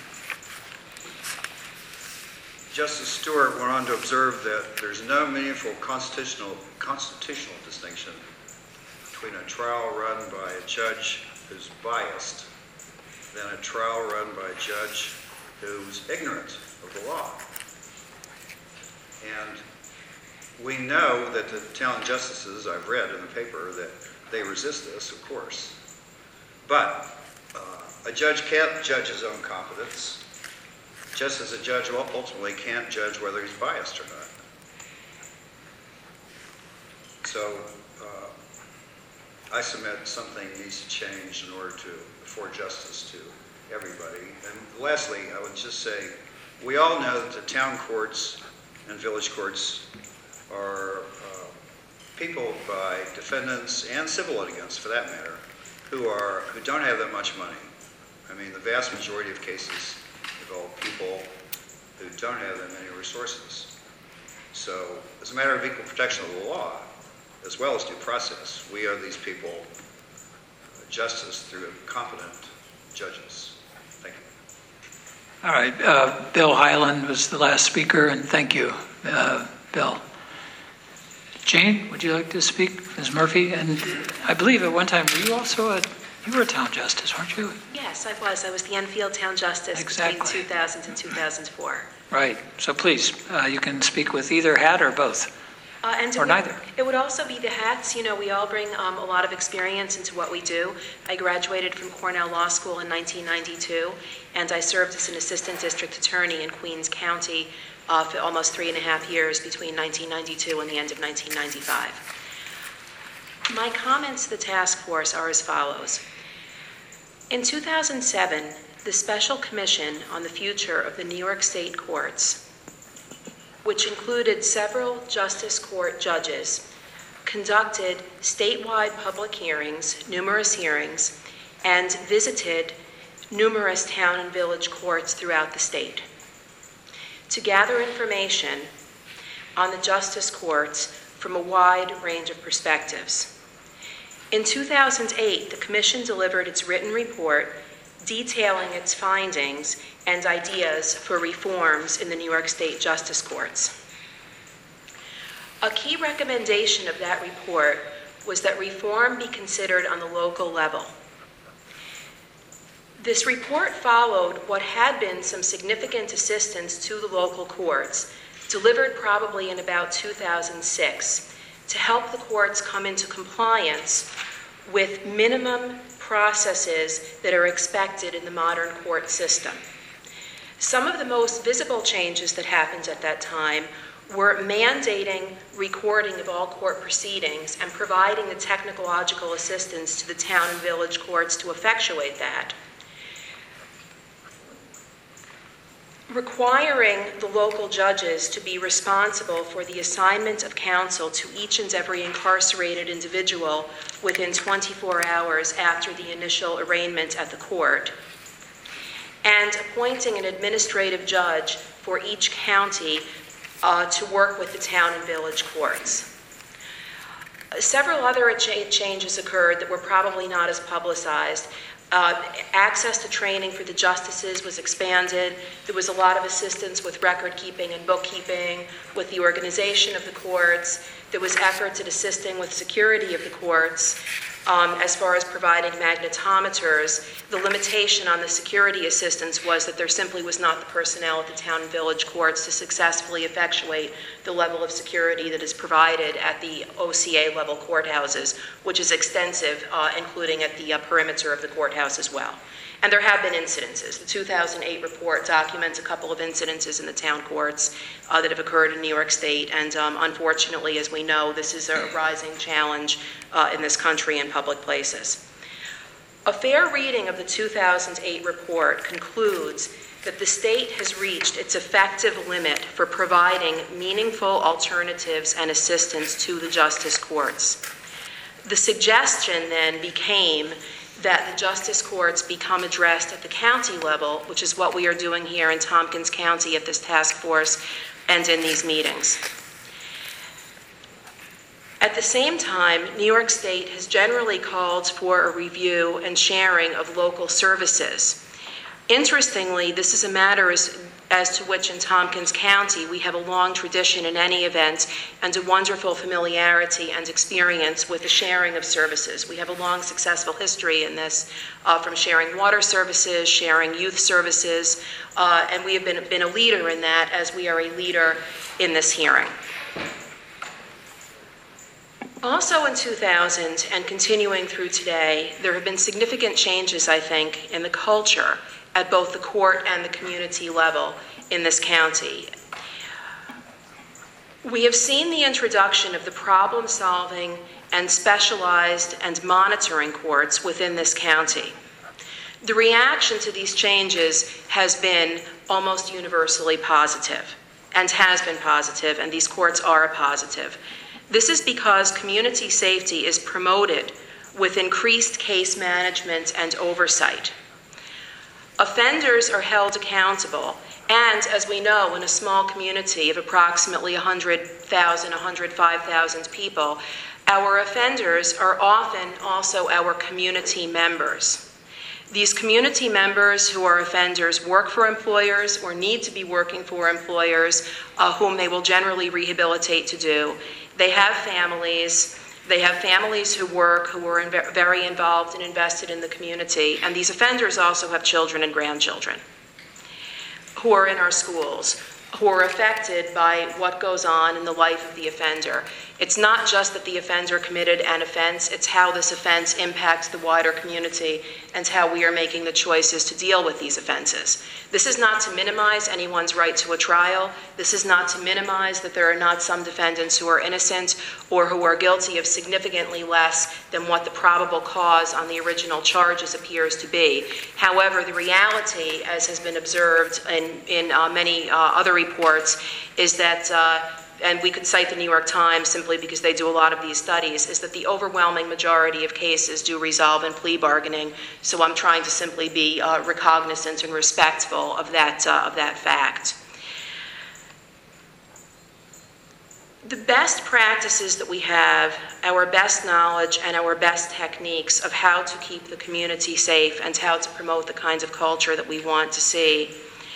Speaker 8: Justice Stewart went on to observe that there's no meaningful constitutional distinction between a trial run by a judge who's biased than a trial run by a judge who's ignorant of the law. And we know that the town justices, I've read in the paper, that they resist this, of course. But a judge can't judge his own competence, just as a judge ultimately can't judge whether he's biased or not. So I submit something needs to change in order to afford justice to everybody. And lastly, I would just say, we all know that the town courts and village courts are peopled by defendants and civil litigants, for that matter, who don't have that much money. I mean, the vast majority of cases involve people who don't have that many resources. So, as a matter of equal protection of the law, as well as due process, we owe these people justice through competent judges. Thank you.
Speaker 1: All right, Bill Highland was the last speaker, and thank you, Bill. Jane, would you like to speak? Ms. Murphy, and I believe at one time, you were a town justice, weren't you?
Speaker 7: Yes, I was. I was the Enfield Town Justice
Speaker 1: Exactly.
Speaker 7: between 2000 and 2004.
Speaker 1: Right, so please, you can speak with either hat or both. Or neither.
Speaker 7: It would also be the hats. You know, we all bring a lot of experience into what we do. I graduated from Cornell Law School in 1992, and I served as an assistant district attorney in Queens County for almost 3.5 years between 1992 and the end of 1995. My comments to the task force are as follows. In 2007, the Special Commission on the Future of the New York State Courts, which included several Justice Court judges, conducted statewide public hearings, numerous hearings, and visited numerous town and village courts throughout the state to gather information on the justice courts from a wide range of perspectives. In 2008, the Commission delivered its written report detailing its findings and ideas for reforms in the New York State Justice Courts. A key recommendation of that report was that reform be considered on the local level. This report followed what had been some significant assistance to the local courts, delivered probably in about 2006, to help the courts come into compliance with minimum processes that are expected in the modern court system. Some of the most visible changes that happened at that time were mandating recording of all court proceedings and providing the technological assistance to the town and village courts to effectuate that. Requiring the local judges to be responsible for the assignment of counsel to each and every incarcerated individual within 24 hours after the initial arraignment at the court, and appointing an administrative judge for each county to work with the town and village courts. Several other changes occurred that were probably not as publicized. Access to training for the justices was expanded. There was a lot of assistance with record keeping and bookkeeping, with the organization of the courts. There was efforts at assisting with security of the courts. As far as providing magnetometers, the limitation on the security assistance was that there simply was not the personnel at the town and village courts to successfully effectuate the level of security that is provided at the OCA level courthouses, which is extensive, including at the perimeter of the courthouse as well. And there have been incidences. The 2008 report documents a couple of incidences in the town courts that have occurred in New York State, and unfortunately, as we know, this is a rising challenge in this country in public places. A fair reading of the 2008 report concludes that the state has reached its effective limit for providing meaningful alternatives and assistance to the justice courts. The suggestion then became that the justice courts become addressed at the county level, which is what we are doing here in Tompkins County at this task force and in these meetings. At the same time, New York State has generally called for a review and sharing of local services. Interestingly, this is a matter as to which in Tompkins County we have a long tradition in any event and a wonderful familiarity and experience with the sharing of services. We have a long successful history in this, from sharing water services, sharing youth services, and we have been a leader in that as we are a leader in this hearing. Also in 2000 and continuing through today, there have been significant changes, I think, in the culture at both the court and the community level in this county. We have seen the introduction of the problem-solving and specialized and monitoring courts within this county. The reaction to these changes has been almost universally positive, and has been positive, and these courts are a positive. This is because community safety is promoted with increased case management and oversight. Offenders are held accountable, and as we know, in a small community of approximately 100,000, 105,000 people, our offenders are often also our community members. These community members who are offenders work for employers or need to be working for employers whom they will generally rehabilitate to do. They have families. They have families who work, who are very involved and invested in the community. And these offenders also have children and grandchildren who are in our schools, who are affected by what goes on in the life of the offender. It's not just that the offender committed an offense, it's how this offense impacts the wider community and how we are making the choices to deal with these offenses. This is not to minimize anyone's right to a trial. This is not to minimize that there are not some defendants who are innocent or who are guilty of significantly less than what the probable cause on the original charges appears to be. However, the reality, as has been observed in many other reports, is that and we could cite the New York Times simply because they do a lot of these studies, is that the overwhelming majority of cases do resolve in plea bargaining. So I'm trying to simply be recognizant and respectful of that fact. The best practices that we have, our best knowledge and our best techniques of how to keep the community safe and how to promote the kinds of culture that we want to see.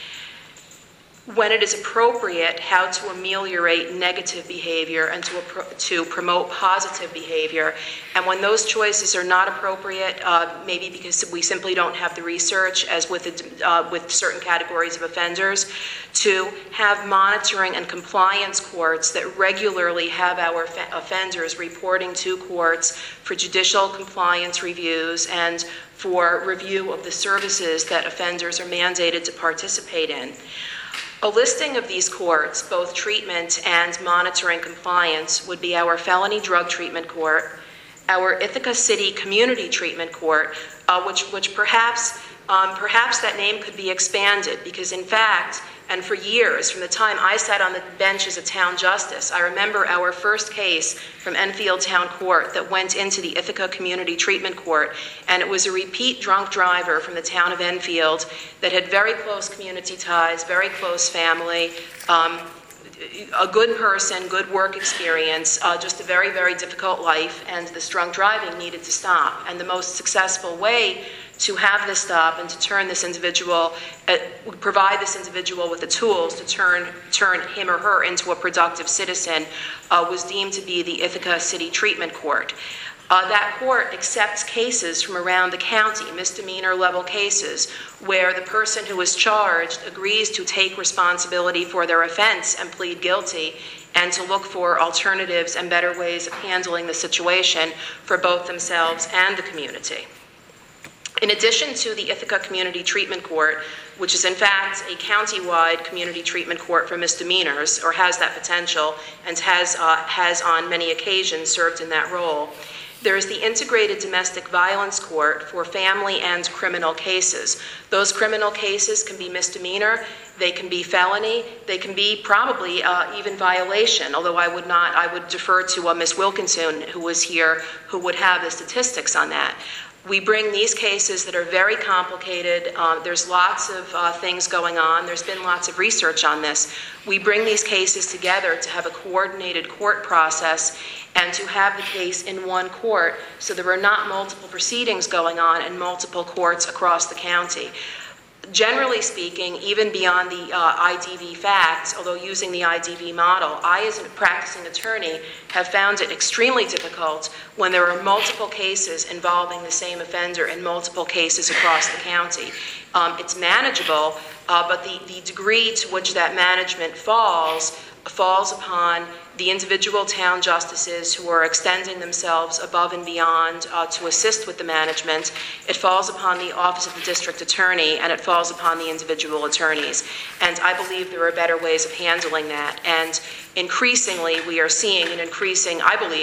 Speaker 7: When it is appropriate, how to ameliorate negative behavior and to promote positive behavior. And when those choices are not appropriate, maybe because we simply don't have the research, as with certain categories of offenders, to have monitoring and compliance courts that regularly have our offenders reporting to courts for judicial compliance reviews and for review of the services that offenders are mandated to participate in. A listing of these courts, both treatment and monitoring compliance, would be our Felony Drug Treatment Court, our Ithaca City Community Treatment Court, which perhaps that name could be expanded because, in fact, and for years, from the time I sat on the bench as a town justice, I remember our first case from Enfield Town Court that went into the Ithaca Community Treatment Court, and it was a repeat drunk driver from the town of Enfield that had very close community ties, very close family, a good person, good work experience, just a very, very difficult life, and this drunk driving needed to stop. And the most successful way to have this stop and to turn this individual, provide this individual with the tools to turn him or her into a productive citizen was deemed to be the Ithaca City Treatment Court. That court accepts cases from around the county, misdemeanor level cases, where the person who is charged agrees to take responsibility for their offense and plead guilty and to look for alternatives and better ways of handling the situation for both themselves and the community. In addition to the Ithaca Community Treatment Court, which is in fact a county-wide community treatment court for misdemeanors, or has that potential and has on many occasions served in that role, there is the Integrated Domestic Violence Court for family and criminal cases. Those criminal cases can be misdemeanor, they can be felony, they can be probably even violation, although I would defer to Ms. Wilkinson, who was here, who would have the statistics on that. We bring these cases that are very complicated. There's lots of things going on. There's been lots of research on this. We bring these cases together to have a coordinated court process and to have the case in one court so there are not multiple proceedings going on in multiple courts across the county. Generally speaking, even beyond the IDV facts, although using the IDV model, I, as a practicing attorney, have found it extremely difficult when there are multiple cases involving the same offender in multiple cases across the county. It's manageable, but the degree to which that management falls upon the individual town justices who are extending themselves above and beyond to assist with the management. It falls upon the Office of the District Attorney, and it falls upon the individual attorneys. And I believe there are better ways of handling that. And increasingly, we are seeing an increasing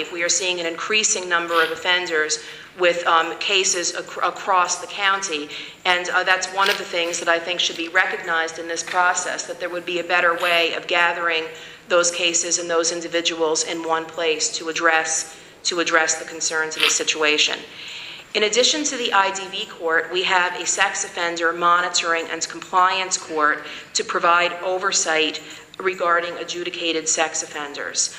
Speaker 7: number of offenders with cases across the county. And that's one of the things that I think should be recognized in this process, that there would be a better way of gathering those cases and those individuals in one place to address to address the concerns in the situation. In addition to the IDV court, we have a sex offender monitoring and compliance court to provide oversight regarding adjudicated sex offenders.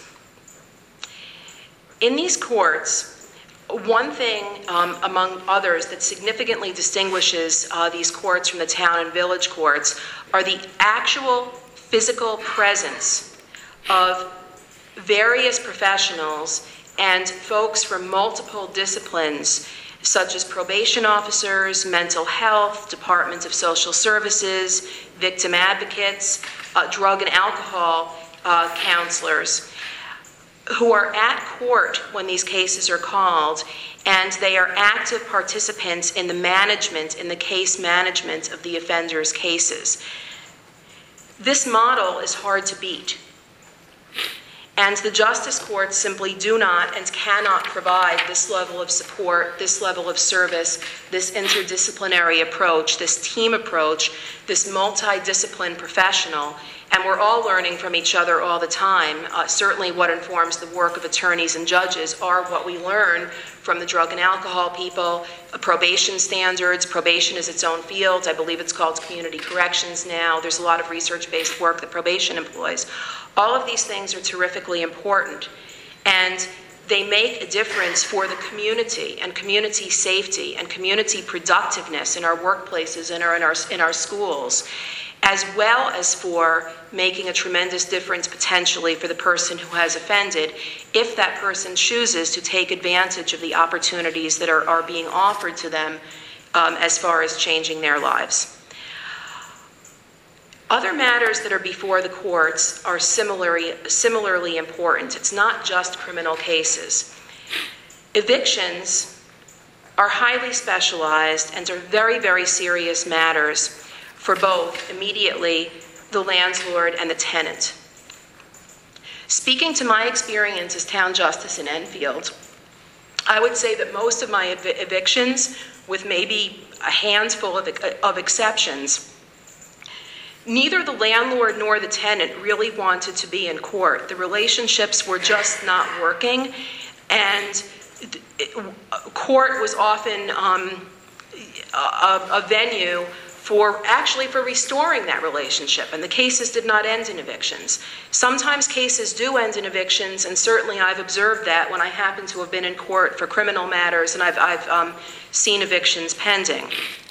Speaker 7: In these courts, one thing, among others, that significantly distinguishes these courts from the town and village courts are the actual physical presence of various professionals and folks from multiple disciplines, such as probation officers, mental health, Department of Social Services, victim advocates, drug and alcohol counselors, who are at court when these cases are called, and they are active participants in the management, in the case management of the offender's cases. This model is hard to beat. And the justice courts simply do not and cannot provide this level of support, this level of service, this interdisciplinary approach, this team approach, this multidiscipline professional. And we're all learning from each other all the time. Certainly what informs the work of attorneys and judges are what we learn from the drug and alcohol people, probation standards. Probation is its own field. I believe it's called community corrections now. There's a lot of research-based work that probation employs. All of these things are terrifically important, and they make a difference for the community and community safety and community productiveness in our workplaces and in our schools, as well as for making a tremendous difference potentially for the person who has offended if that person chooses to take advantage of the opportunities that are being offered to them as far as changing their lives. Other matters that are before the courts are similarly important. It's not just criminal cases. Evictions are highly specialized and are very, very serious matters for both immediately the landlord and the tenant. Speaking to my experience as town justice in Enfield, I would say that most of my evictions, with maybe a handful of exceptions, neither the landlord nor the tenant really wanted to be in court. The relationships were just not working, and court was often a venue for restoring that relationship, and the cases did not end in evictions. Sometimes cases do end in evictions, and certainly I've observed that when I happen to have been in court for criminal matters, and I've seen evictions pending.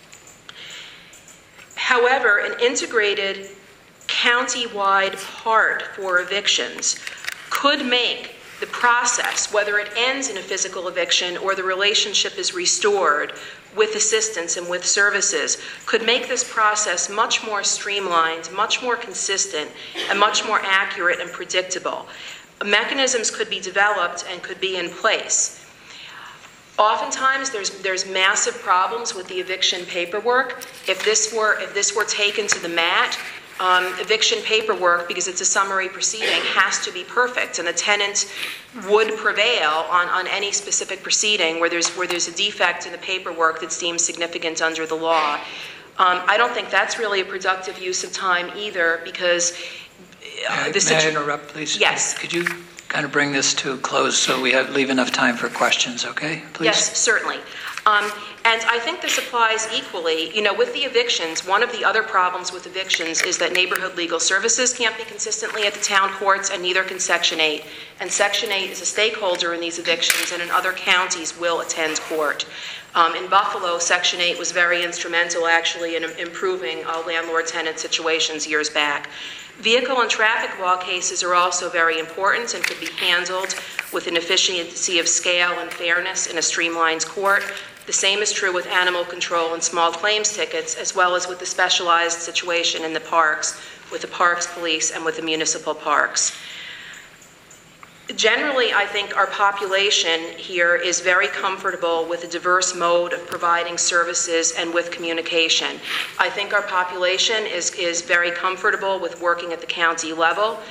Speaker 7: However, an integrated county-wide part for evictions could make the process, whether it ends in a physical eviction or the relationship is restored with assistance and with services, could make this process much more streamlined, much more consistent, and much more accurate and predictable. Mechanisms could be developed and could be in place. Oftentimes, there's massive problems with the eviction paperwork. If this were taken to the mat, eviction paperwork, because it's a summary proceeding, has to be perfect, and the tenant would prevail on any specific proceeding where there's a defect in the paperwork that's deemed significant under the law. I don't think that's really a productive use of time either, because
Speaker 1: May I interrupt, please?
Speaker 7: Yes.
Speaker 1: Could you kind of bring this to a close so we leave enough time for questions, okay? Please.
Speaker 7: Yes, certainly. And I think this applies equally. You know, with the evictions, one of the other problems with evictions is that neighborhood legal services can't be consistently at the town courts, and neither can Section 8. And Section 8 is a stakeholder in these evictions, and in other counties will attend court. In Buffalo, Section 8 was very instrumental, actually, in improving landlord-tenant situations years back. Vehicle and traffic law cases are also very important and could be handled with an efficiency of scale and fairness in a streamlined court. The same is true with animal control and small claims tickets, as well as with the specialized situation in the parks, with the parks police and with the municipal parks. Generally, I think our population here is very comfortable with a diverse mode of providing services and with communication. I think our population is very comfortable with working at the county level.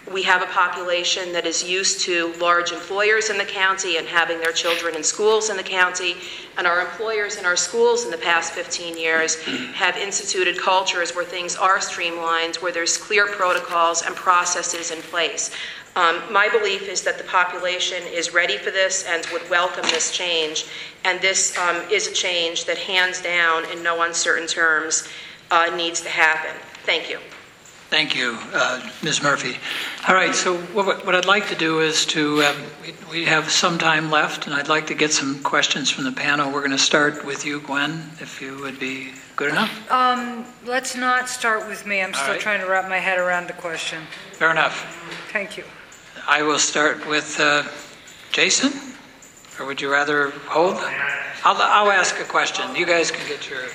Speaker 7: We have a population that is used to large employers in the county and having their children in schools in the county, and our employers in our schools in the past 15 years have instituted cultures where things are streamlined, where there's clear protocols and processes in place. My belief is that the population is ready for this and would welcome this change, and this is a change that hands down, in no uncertain terms, needs to happen. Thank you.
Speaker 1: Thank you, Ms. Murphy. All right, so what I'd like to do is we have some time left, and I'd like to get some questions from the panel. We're going to start with you, Gwen, if you would be good enough.
Speaker 9: Let's not start with me. I'm still trying to wrap my head around the question.
Speaker 1: Fair enough.
Speaker 9: Thank you.
Speaker 1: I will start with Jason, or would you rather hold? I'll ask a question. You guys can get your...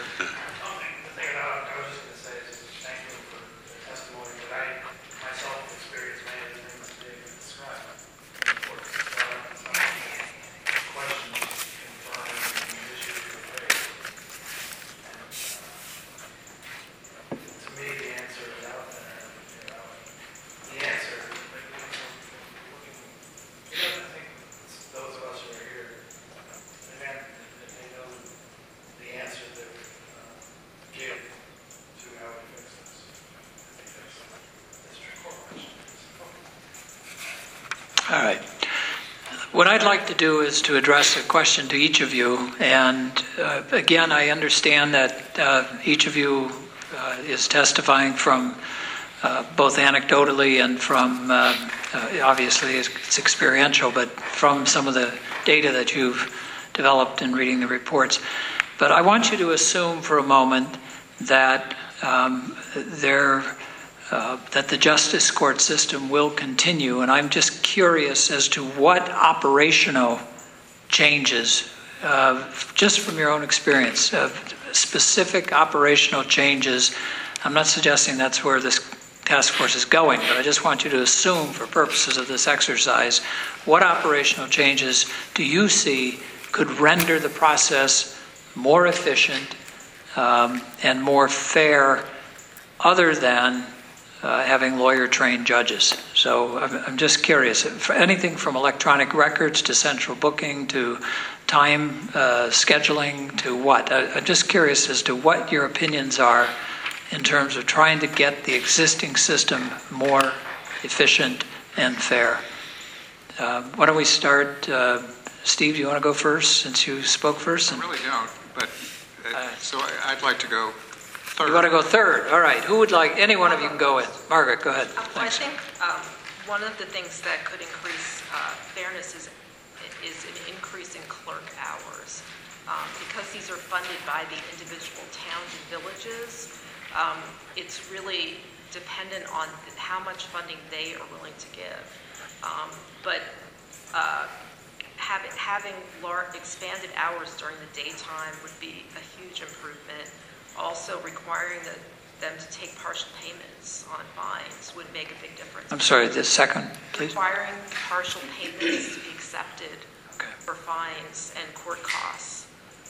Speaker 1: All right. What I'd like to do is to address a question to each of you. And again, I understand that each of you is testifying from both anecdotally and from, obviously it's experiential, but from some of the data that you've developed in reading the reports. But I want you to assume for a moment that that the justice court system will continue, and I'm just curious as to what operational changes, just from your own experience, specific operational changes. I'm not suggesting that's where this task force is going, but I just want you to assume for purposes of this exercise, what operational changes do you see could render the process more efficient and more fair, other than having lawyer-trained judges? So I'm just curious, for anything from electronic records to central booking to time scheduling to what? I'm just curious as to what your opinions are in terms of trying to get the existing system more efficient and fair. Why don't we start? Steve, do you want to go first since you spoke first?
Speaker 3: I really don't, but so I'd like to go third.
Speaker 1: You want to go third? All right. Who would like? Any one of you can go with. Margaret, go ahead.
Speaker 4: I think one of the things that could increase fairness is an increase in clerk hours. Because these are funded by the individual towns and villages, it's really dependent on how much funding they are willing to give. But having expanded hours during the daytime would be a huge improvement. Also, requiring them to take partial payments on fines would make a big difference.
Speaker 1: I'm sorry, the second, please.
Speaker 4: Requiring partial payments to be accepted for fines and court costs.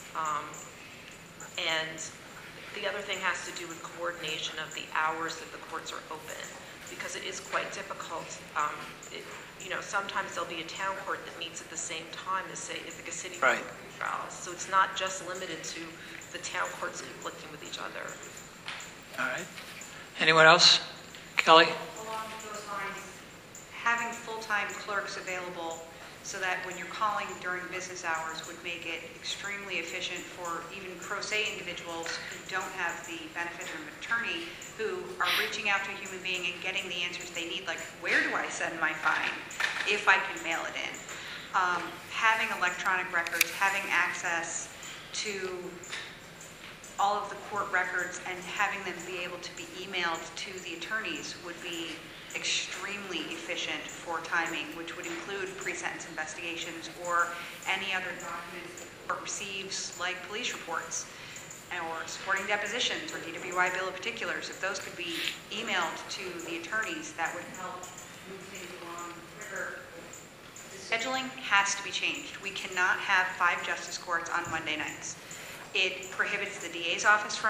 Speaker 4: And the other thing has to do with coordination of the hours that the courts are open, because it is quite difficult. Sometimes there'll be a town court that meets at the same time as, say, Ithaca City
Speaker 1: Right.
Speaker 4: trials. So it's not just limited to the town courts conflicting with each other.
Speaker 1: All right. Anyone else? Kelly?
Speaker 5: Along those lines, having full-time clerks available so that when you're calling during business hours would make it extremely efficient for even pro se individuals who don't have the benefit of an attorney, who are reaching out to a human being and getting the answers they need, like, where do I send my fine if I can mail it in? Having electronic records, having access to all of the court records and having them be able to be emailed to the attorneys would be extremely efficient for timing, which would include pre-sentence investigations or any other documents the court receives, like police reports or supporting depositions or DWI bill of particulars. If those could be emailed to the attorneys, that would help move things along quicker. The scheduling has to be changed. We cannot have 5 justice courts on Monday nights. It prohibits the DA's office from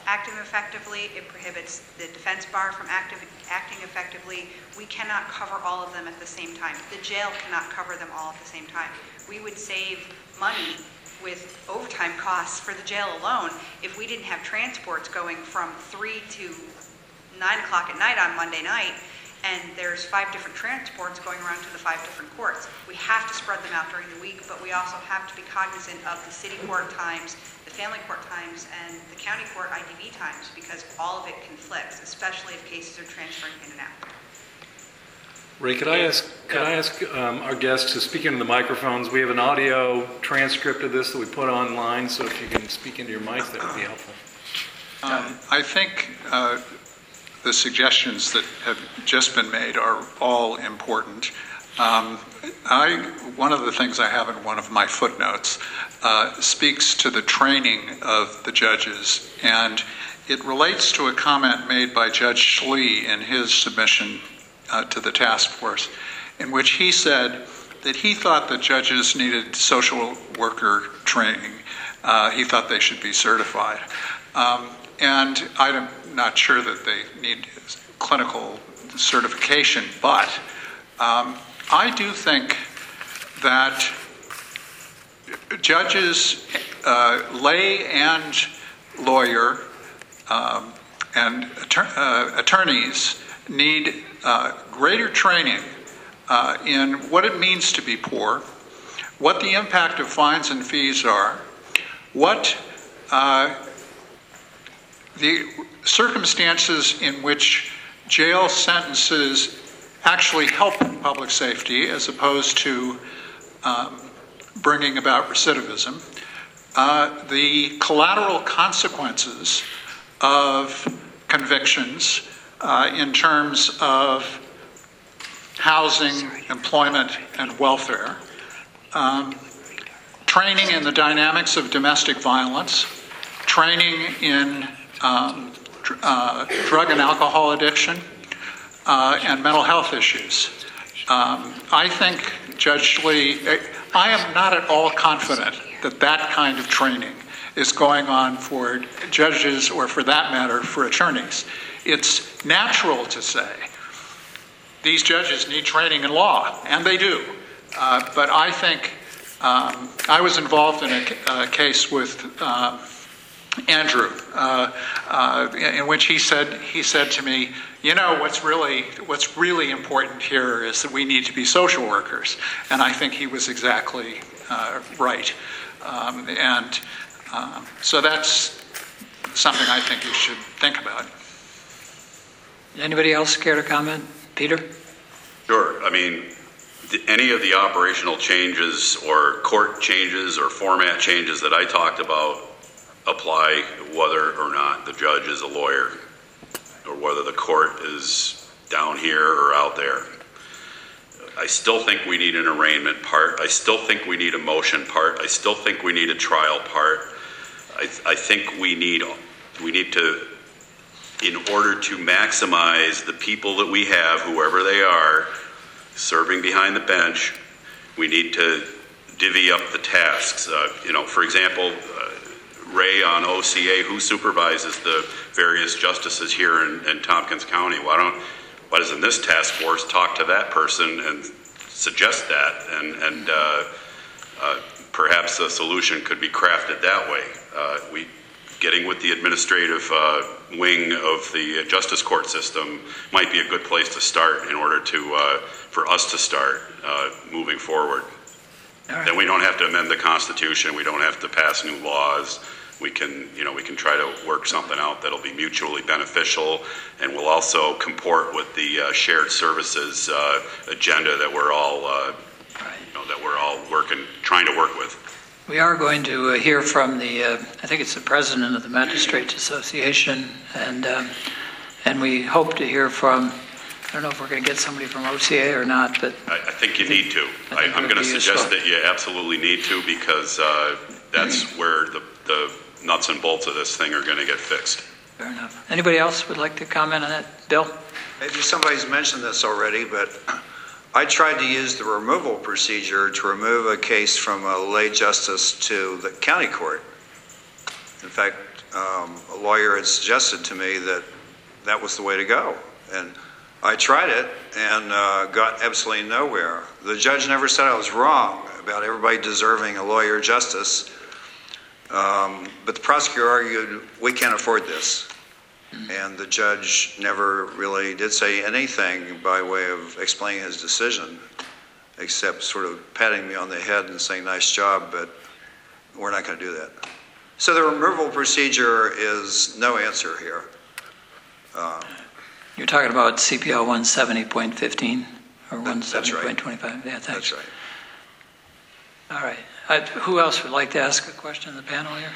Speaker 5: acting effectively. It prohibits the defense bar from acting effectively. We cannot cover all of them at the same time. The jail cannot cover them all at the same time. We would save money with overtime costs for the jail alone if we didn't have transports going from 3 to 9 o'clock at night on Monday night, and there's 5 different transports going around to the 5 different courts. We have to spread them out during the week, but we also have to be cognizant of the city court times, the family court times, and the county court IDV times, because all of it conflicts, especially if cases are transferring in and out.
Speaker 2: Ray, could I ask our guests to speak into the microphones? We have an audio transcript of this that we put online, so if you can speak into your mic, that would be helpful.
Speaker 3: I think the suggestions that have just been made are all important. One of the things I have in one of my footnotes speaks to the training of the judges, and it relates to a comment made by Judge Schlee in his submission to the task force, in which he said that he thought that judges needed social worker training. He thought they should be certified. And I'm not sure that they need clinical certification, but I do think that judges, lay and lawyer, and attorneys need greater training in what it means to be poor, what the impact of fines and fees are, what the circumstances in which jail sentences actually help public safety as opposed to bringing about recidivism, the collateral consequences of convictions in terms of housing, employment, and welfare, training in the dynamics of domestic violence, training in drug and alcohol addiction, and mental health issues. I think Judge Schlee, I am not at all confident that that kind of training is going on for judges, or for that matter, for attorneys. It's natural to say these judges need training in law, and they do. But I think I was involved in a case with Andrew, in which he said to me, you know, what's really important here is that we need to be social workers, and I think he was exactly right. So that's something I think you should think about.
Speaker 1: Anybody else care to comment? Peter?
Speaker 6: Sure. I mean, any of the operational changes or court changes or format changes that I talked about apply whether or not the judge is a lawyer, or whether the court is down here or out there. I still think we need an arraignment part. I still think we need a motion part. I still think we need a trial part. I think we need to, in order to maximize the people that we have, whoever they are, serving behind the bench, we need to divvy up the tasks. For example, Ray on OCA, who supervises the various justices here in Tompkins County? Why doesn't this task force talk to that person and suggest that? And perhaps a solution could be crafted that way. Getting with the administrative wing of the justice court system might be a good place to start in order for us to start moving forward. Right. Then we don't have to amend the Constitution. We don't have to pass new laws. We can try to work something out that'll be mutually beneficial, and will also comport with the shared services agenda that we're all trying to work with.
Speaker 1: We are going to hear from I think it's the president of the Magistrates Association, and we hope to hear from, I don't know if we're going to get somebody from OCA or not, but
Speaker 6: I think you need to. I'm going to suggest that you absolutely need to, because that's where the nuts and bolts of this thing are going to get fixed.
Speaker 1: Fair enough. Anybody else would like to comment on that? Bill?
Speaker 8: Maybe somebody's mentioned this already, but I tried to use the removal procedure to remove a case from a lay justice to the county court. In fact, a lawyer had suggested to me that that was the way to go. And I tried it and got absolutely nowhere. The judge never said I was wrong about everybody deserving a lawyer justice. But the prosecutor argued, we can't afford this. And the judge never really did say anything by way of explaining his decision, except sort of patting me on the head and saying, nice job, but we're not going to do that. So the removal procedure is no answer here.
Speaker 1: You're talking about CPL 170.15 or
Speaker 8: That's right.
Speaker 1: 170.25? Yeah, thanks.
Speaker 8: That's right.
Speaker 1: All right. Who else would like to ask a question in the panel here?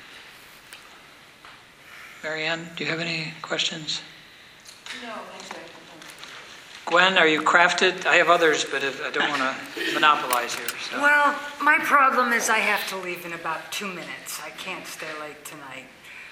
Speaker 1: Mary Ann, do you have any questions?
Speaker 10: No, thank you.
Speaker 1: Gwen, are you crafted? I have others, but I don't want to monopolize here. So.
Speaker 9: Well, my problem is I have to leave in about 2 minutes. I can't stay late tonight.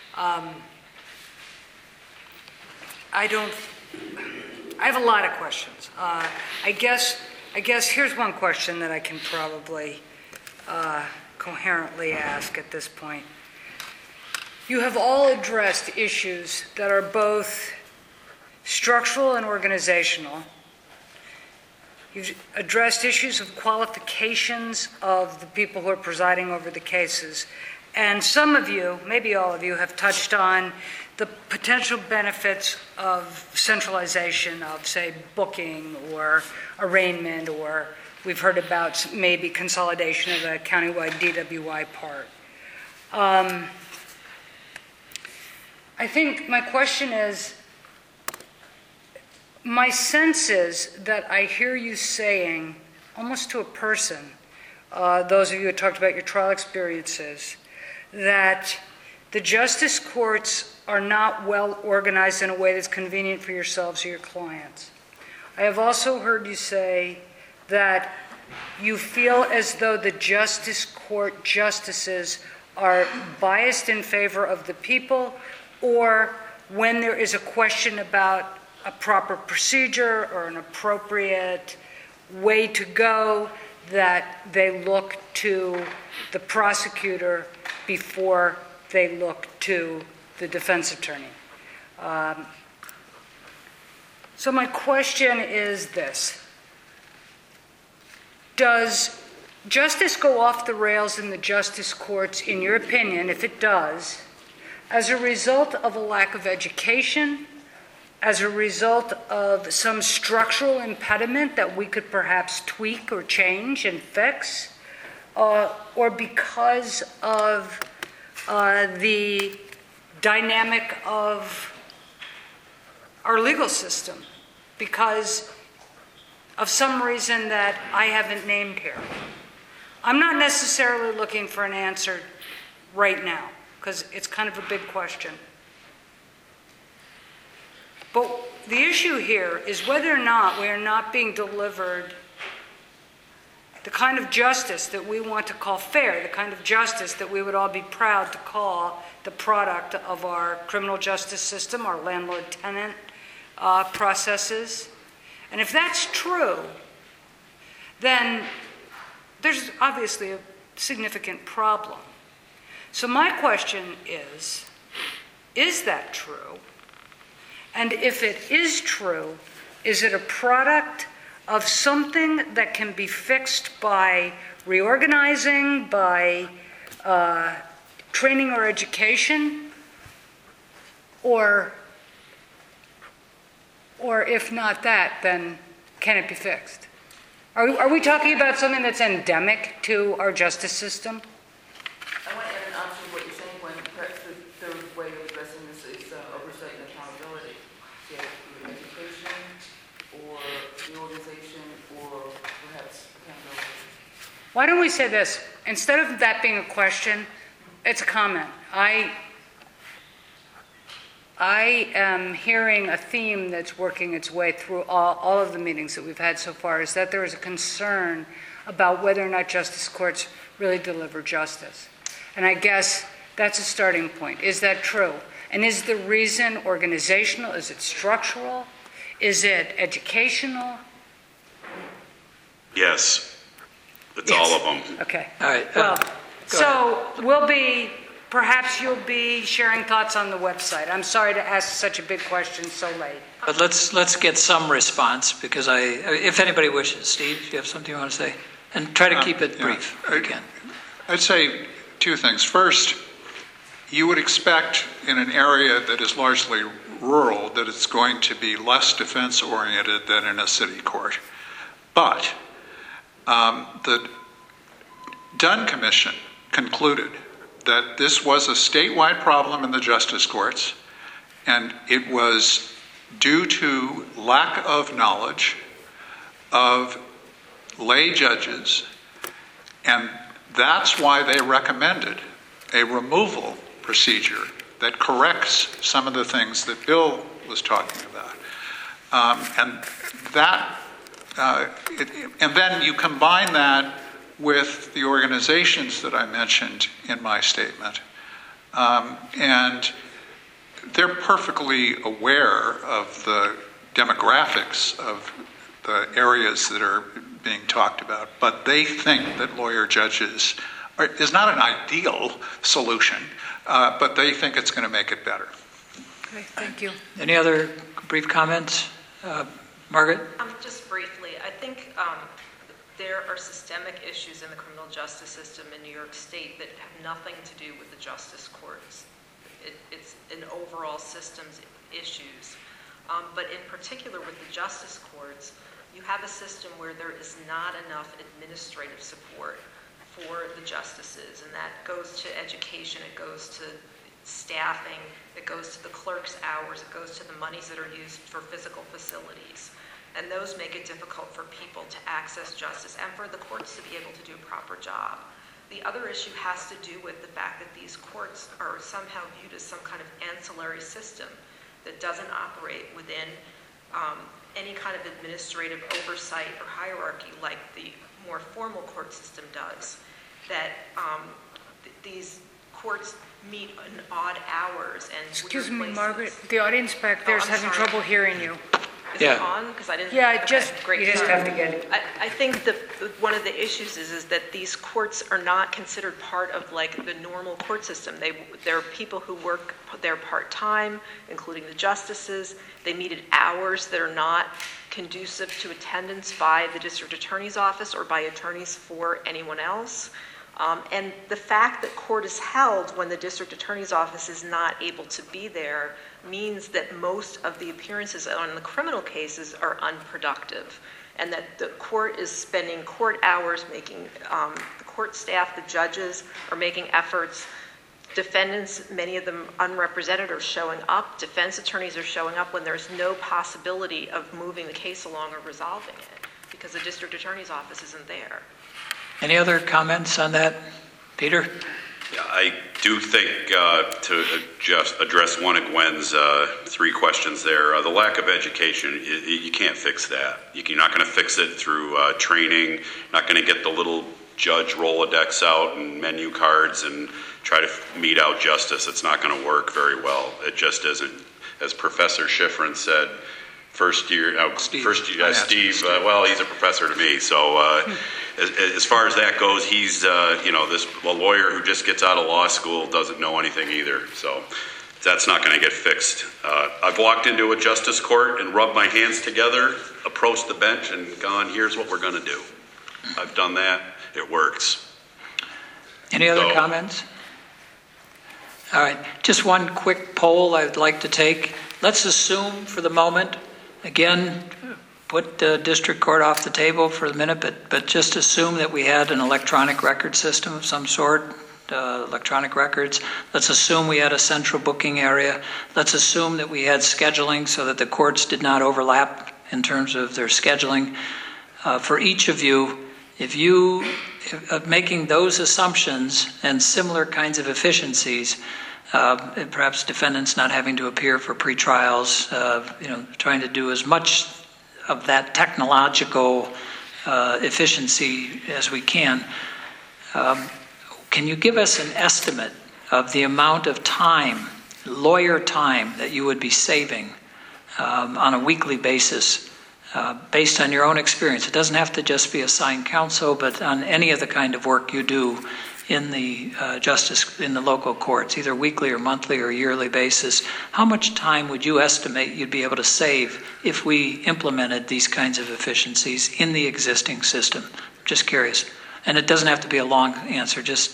Speaker 9: I have a lot of questions. I guess here's one question that I can probably coherently ask at this point. You have all addressed issues that are both structural and organizational. You've addressed issues of qualifications of the people who are presiding over the cases. And some of you, maybe all of you, have touched on the potential benefits of centralization of, say, booking or arraignment, or we've heard about maybe consolidation of a countywide DWI part. I think my question is, my sense is that I hear you saying, almost to a person, those of you who talked about your trial experiences, that the justice courts are not well organized in a way that's convenient for yourselves or your clients. I have also heard you say that you feel as though the justice court justices are biased in favor of the people, or when there is a question about a proper procedure or an appropriate way to go, that they look to the prosecutor before they look to the defense attorney. So my question is this. Does justice go off the rails in the justice courts, in your opinion, if it does, as a result of a lack of education, as a result of some structural impediment that we could perhaps tweak or change and fix, or because of the dynamic of our legal system, because of some reason that I haven't named here? I'm not necessarily looking for an answer right now, because it's kind of a big question. But the issue here is whether or not we are not being delivered the kind of justice that we want to call fair, the kind of justice that we would all be proud to call the product of our criminal justice system, our landlord-tenant processes. And if that's true, then there's obviously a significant problem. So my question is that true? And if it is true, is it a product of something that can be fixed by reorganizing, by training or education, or if not that, then can it be fixed? Are we talking about something that's endemic to our justice system?
Speaker 10: I want to add an option to what you're saying, when perhaps the third way of addressing this is oversight and accountability. So either education or reorganization or perhaps accountability.
Speaker 9: Why don't we say this? Instead of that being a question, it's a comment. I am hearing a theme that's working its way through all of the meetings that we've had so far, is that there is a concern about whether or not justice courts really deliver justice. And I guess that's a starting point. Is that true? And is the reason organizational? Is it structural? Is it educational?
Speaker 6: Yes. It's
Speaker 9: Yes.
Speaker 6: all of them.
Speaker 9: Okay.
Speaker 1: All right.
Speaker 9: Well, so we'll be perhaps you'll be sharing thoughts on the website. I'm sorry to ask such a big question so late.
Speaker 1: But let's get some response, because if anybody wishes. Steve, do you have something you want to say? And try to keep it brief if you can.
Speaker 3: I'd say two things. First, you would expect in an area that is largely rural that it's going to be less defense-oriented than in a city court. But the Dunn Commission concluded that this was a statewide problem in the justice courts, and it was due to lack of knowledge of lay judges, and that's why they recommended a removal procedure that corrects some of the things that Bill was talking about. And then you combine that with the organizations that I mentioned in my statement, and they're perfectly aware of the demographics of the areas that are being talked about, but they think that lawyer judges is not an ideal solution, but they think it's going to make it better.
Speaker 9: Okay, thank you.
Speaker 1: Any other brief comments? Margaret?
Speaker 4: Just briefly, I think there are systemic issues in the criminal justice system in New York State that have nothing to do with the justice courts. It's an overall systems issues. But in particular with the justice courts, you have a system where there is not enough administrative support for the justices, and that goes to education, it goes to staffing, it goes to the clerk's hours, it goes to the monies that are used for physical facilities. And those make it difficult for people to access justice and for the courts to be able to do a proper job. The other issue has to do with the fact that these courts are somehow viewed as some kind of ancillary system that doesn't operate within any kind of administrative oversight or hierarchy like the more formal court system does. That these courts meet in odd hours and
Speaker 9: Excuse me, Margaret, the audience back there is having trouble hearing you.
Speaker 4: Is it on? Because I didn't.
Speaker 9: Yeah,
Speaker 4: okay, great.
Speaker 9: you just have to get it.
Speaker 4: I think one of the issues is that these courts are not considered part of like the normal court system. There are people who work there part-time, including the justices. They meet at hours that are not conducive to attendance by the district attorney's office or by attorneys for anyone else. And the fact that court is held when the district attorney's office is not able to be there means that most of the appearances on the criminal cases are unproductive, and that the court is spending court hours making, the court staff, the judges are making efforts. Defendants, many of them unrepresented, are showing up. Defense attorneys are showing up when there's no possibility of moving the case along or resolving it because the district attorney's office isn't there.
Speaker 1: Any other comments on that? Peter?
Speaker 6: Yeah, I do think to just address one of Gwen's three questions there, the lack of education, you can't fix that. You're not going to fix it through training, not going to get the little judge Rolodex out and menu cards and try to mete out justice. It's not going to work very well. It just isn't. As Professor Schifrin said, Steve, well, he's a professor to me, so as far as that goes, he's, a lawyer who just gets out of law school doesn't know anything either, so that's not going to get fixed. I've walked into a justice court and rubbed my hands together, approached the bench, and gone, here's what we're going to do. I've done that. It works.
Speaker 1: Any other comments? All right, just one quick poll I'd like to take. Let's assume for the moment, again, put the district court off the table for a minute, but just assume that we had an electronic record system of some sort, electronic records. Let's assume we had a central booking area. Let's assume that we had scheduling so that the courts did not overlap in terms of their scheduling. For each of you, if you, making those assumptions and similar kinds of efficiencies, perhaps defendants not having to appear for pretrials, trying to do as much of that technological efficiency as we can. Can you give us an estimate of the amount of time, lawyer time, that you would be saving on a weekly basis based on your own experience? It doesn't have to just be assigned counsel, but on any of the kind of work you do in the in the local courts, either weekly or monthly or yearly basis, how much time would you estimate you'd be able to save if we implemented these kinds of efficiencies in the existing system? Just curious. And it doesn't have to be a long answer, just,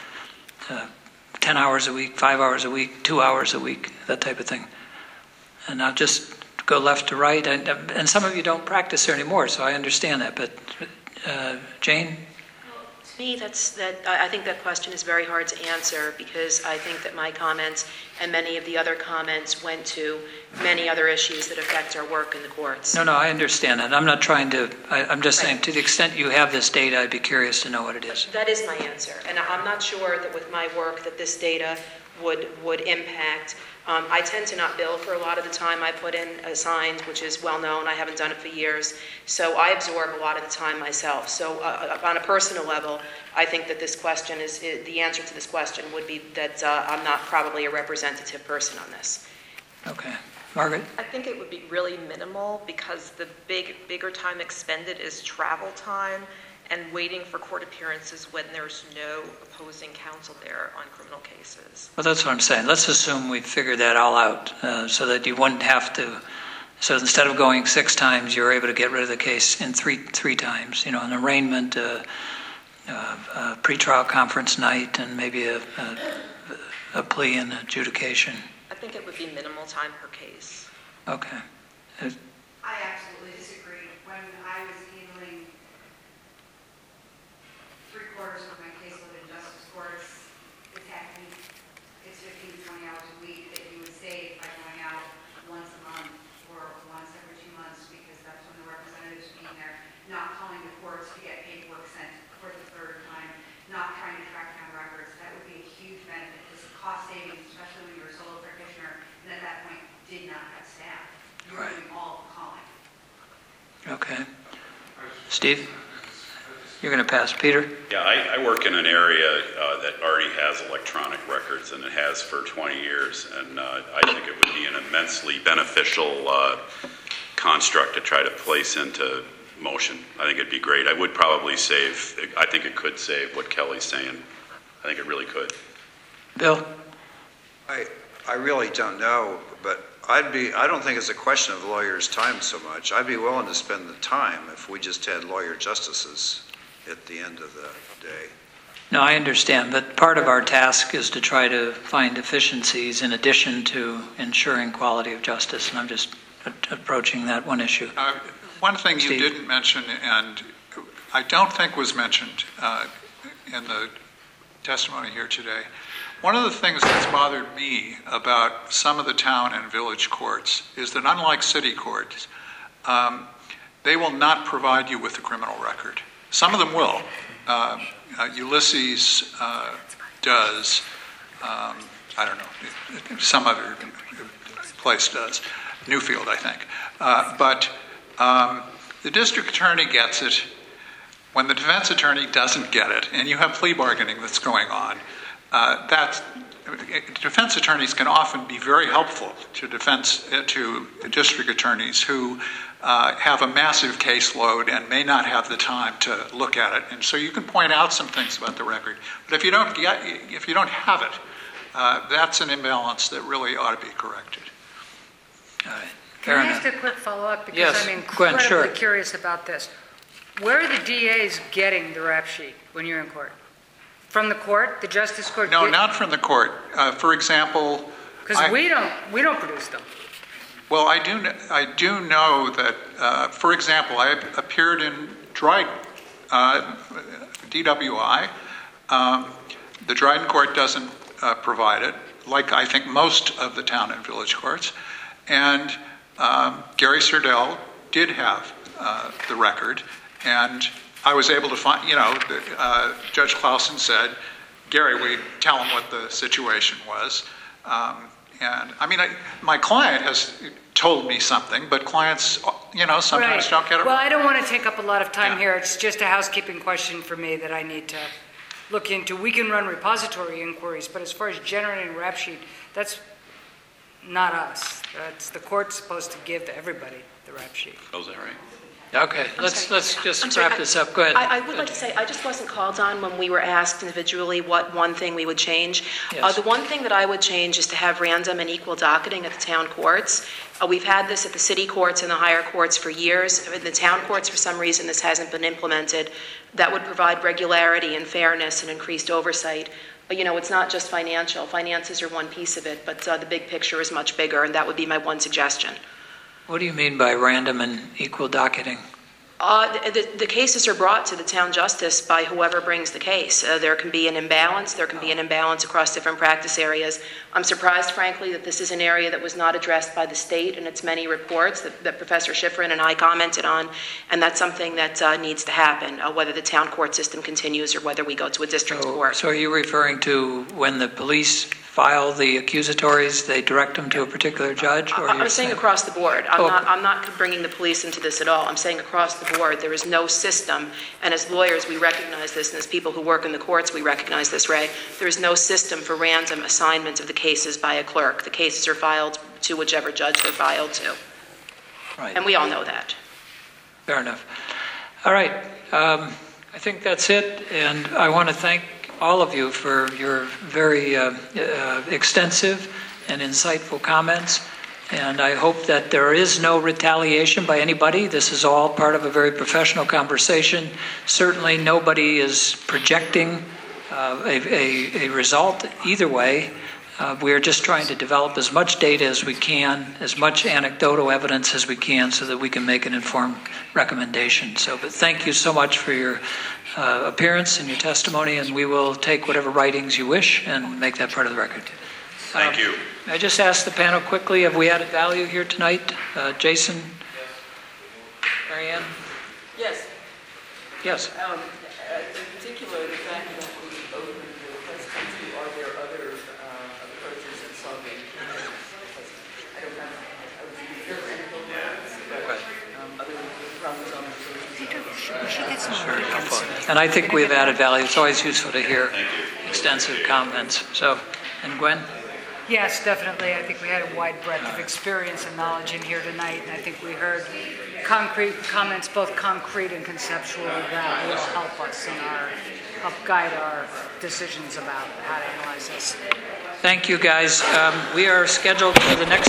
Speaker 1: 10 hours a week, 5 hours a week, 2 hours a week, that type of thing. And I'll just go left to right. And some of you don't practice there anymore, so I understand that. But Jane?
Speaker 7: To me, I think that question is very hard to answer, because I think that my comments and many of the other comments went to many other issues that affect our work in the courts.
Speaker 1: No, I understand that. I'm not trying to, I'm just saying, to the extent you have this data, I'd be curious to know what it is.
Speaker 7: That is my answer. And I'm not sure that with my work that this data would impact. I tend to not bill for a lot of the time I put in assigned, which is well known. I haven't done it for years. So I absorb a lot of the time myself. So on a personal level, I think that this question is, the answer to this question would be that I'm not probably a representative person on this.
Speaker 1: Okay. Margaret?
Speaker 4: I think it would be really minimal, because the bigger time expended is travel time and waiting for court appearances when there's no opposing counsel there on criminal cases.
Speaker 1: Well, that's what I'm saying. Let's assume we figured that all out so that you wouldn't have to. So instead of going 6 times, you're able to get rid of the case in three times. An arraignment, a pretrial conference night, and maybe a plea and adjudication.
Speaker 4: I think it would be minimal time per case.
Speaker 1: Okay.
Speaker 5: I absolutely disagree. When I was handling 3/4 of my caseload in justice courts, it's 15 to 20 hours a week that you would save by going out once a month or once every 2 months, because that's when the representatives are being there, not calling the courts to get paperwork sent for the 3rd time, not trying to track down records. That would be a huge benefit. It's cost savings, especially when you're a solo practitioner, and at that point did not have staff. You were doing all the calling.
Speaker 1: Okay. Steve? You're going to pass. Peter?
Speaker 6: Yeah, I work in an area that already has electronic records, and it has for 20 years. And I think it would be an immensely beneficial construct to try to place into motion. I think it'd be great. I would probably save, I think it could save what Kelly's saying. I think it really could.
Speaker 1: Bill?
Speaker 8: I really don't know, but I don't think it's a question of lawyers' time so much. I'd be willing to spend the time if we just had lawyer justices at the end of the day.
Speaker 1: No, I understand, but part of our task is to try to find efficiencies in addition to ensuring quality of justice, and I'm just approaching that one issue.
Speaker 3: One thing
Speaker 1: Steve?
Speaker 3: you didn't mention, and I don't think was mentioned in the testimony here today, one of the things that's bothered me about some of the town and village courts is that, unlike city courts, they will not provide you with a criminal record. Some of them will. Ulysses does. I don't know. Some other place does. Newfield, I think. But the district attorney gets it when the defense attorney doesn't get it, and you have plea bargaining that's going on. Defense attorneys can often be very helpful to district attorneys who have a massive caseload and may not have the time to look at it. And so you can point out some things about the record. But if you don't have it, that's an imbalance that really ought to be corrected.
Speaker 1: All right.
Speaker 9: Can I ask a quick follow-up? Because
Speaker 1: Yes,
Speaker 9: I'm
Speaker 1: go ahead,
Speaker 9: incredibly
Speaker 1: sure.
Speaker 9: curious about this. Where are the DAs getting the rap sheet when you're in court? From the court, the justice court?
Speaker 3: No, not from the court. For example,
Speaker 9: Because we don't produce them.
Speaker 3: well, I do know that, for example, I appeared in Dryden, DWI. The Dryden court doesn't provide it, like I think most of the town and village courts. And Gary Serdell did have the record, and I was able to find, Judge Clausen said, Gary, we tell him what the situation was. And I mean, my client has told me something, but clients, sometimes don't get it.
Speaker 9: Well, I don't want to take up a lot of time here. It's just a housekeeping question for me that I need to look into. We can run repository inquiries, but as far as generating a rap sheet, that's not us. That's the court's supposed to give to everybody the rap sheet.
Speaker 6: Oh, is that right?
Speaker 1: Okay, let's just wrap this up. Go ahead.
Speaker 7: I would like to say, I just wasn't called on when we were asked individually what one thing we would change.
Speaker 1: Yes.
Speaker 7: The one thing that I would change is to have random and equal docketing at the town courts. We've had this at the city courts and the higher courts for years. In the town courts, for some reason, this hasn't been implemented. That would provide regularity and fairness and increased oversight. But, it's not just financial. Finances are one piece of it, but the big picture is much bigger, and that would be my one suggestion.
Speaker 1: What do you mean by random and equal docketing?
Speaker 7: The cases are brought to the town justice by whoever brings the case. There can be an imbalance. There can be an imbalance across different practice areas. I'm surprised, frankly, that this is an area that was not addressed by the state in its many reports that Professor Schifrin and I commented on, and that's something that needs to happen, whether the town court system continues or whether we go to a district court.
Speaker 1: So are you referring to when the police file the accusatories, they direct them to a particular judge? Or
Speaker 7: I'm saying across the board. I'm not bringing the police into this at all. I'm saying across the board, there is no system, and as lawyers, we recognize this, and as people who work in the courts, we recognize this, Ray. There is no system for random assignment of the cases by a clerk. The cases are filed to whichever judge they're filed to.
Speaker 1: Right.
Speaker 7: And we all know that.
Speaker 1: Fair enough. All right. I think that's it, and I want to thank all of you for your very extensive and insightful comments. And I hope that there is no retaliation by anybody. This is all part of a very professional conversation. Certainly nobody is projecting a result either way. We are just trying to develop as much data as we can, as much anecdotal evidence as we can, so that we can make an informed recommendation. But thank you so much for your appearance and your testimony, and we will take whatever writings you wish and make that part of the record.
Speaker 6: Thank you.
Speaker 1: I just asked the panel quickly, have we added value here tonight? Jason? Marianne?
Speaker 10: Yes.
Speaker 1: Yes.
Speaker 10: In particular, the fact that we opened the question to, are there other approaches in solving I don't have, I was here for anecdotal evidence, but other problems on the
Speaker 1: Very helpful. And I think we've added value. It's always useful to hear extensive comments. And Gwen?
Speaker 9: Yes, definitely. I think we had a wide breadth of experience and knowledge in here tonight, and I think we heard concrete comments, both concrete and conceptual, that will help us help guide our decisions about how to analyze this.
Speaker 1: Thank you, guys. We are scheduled for the next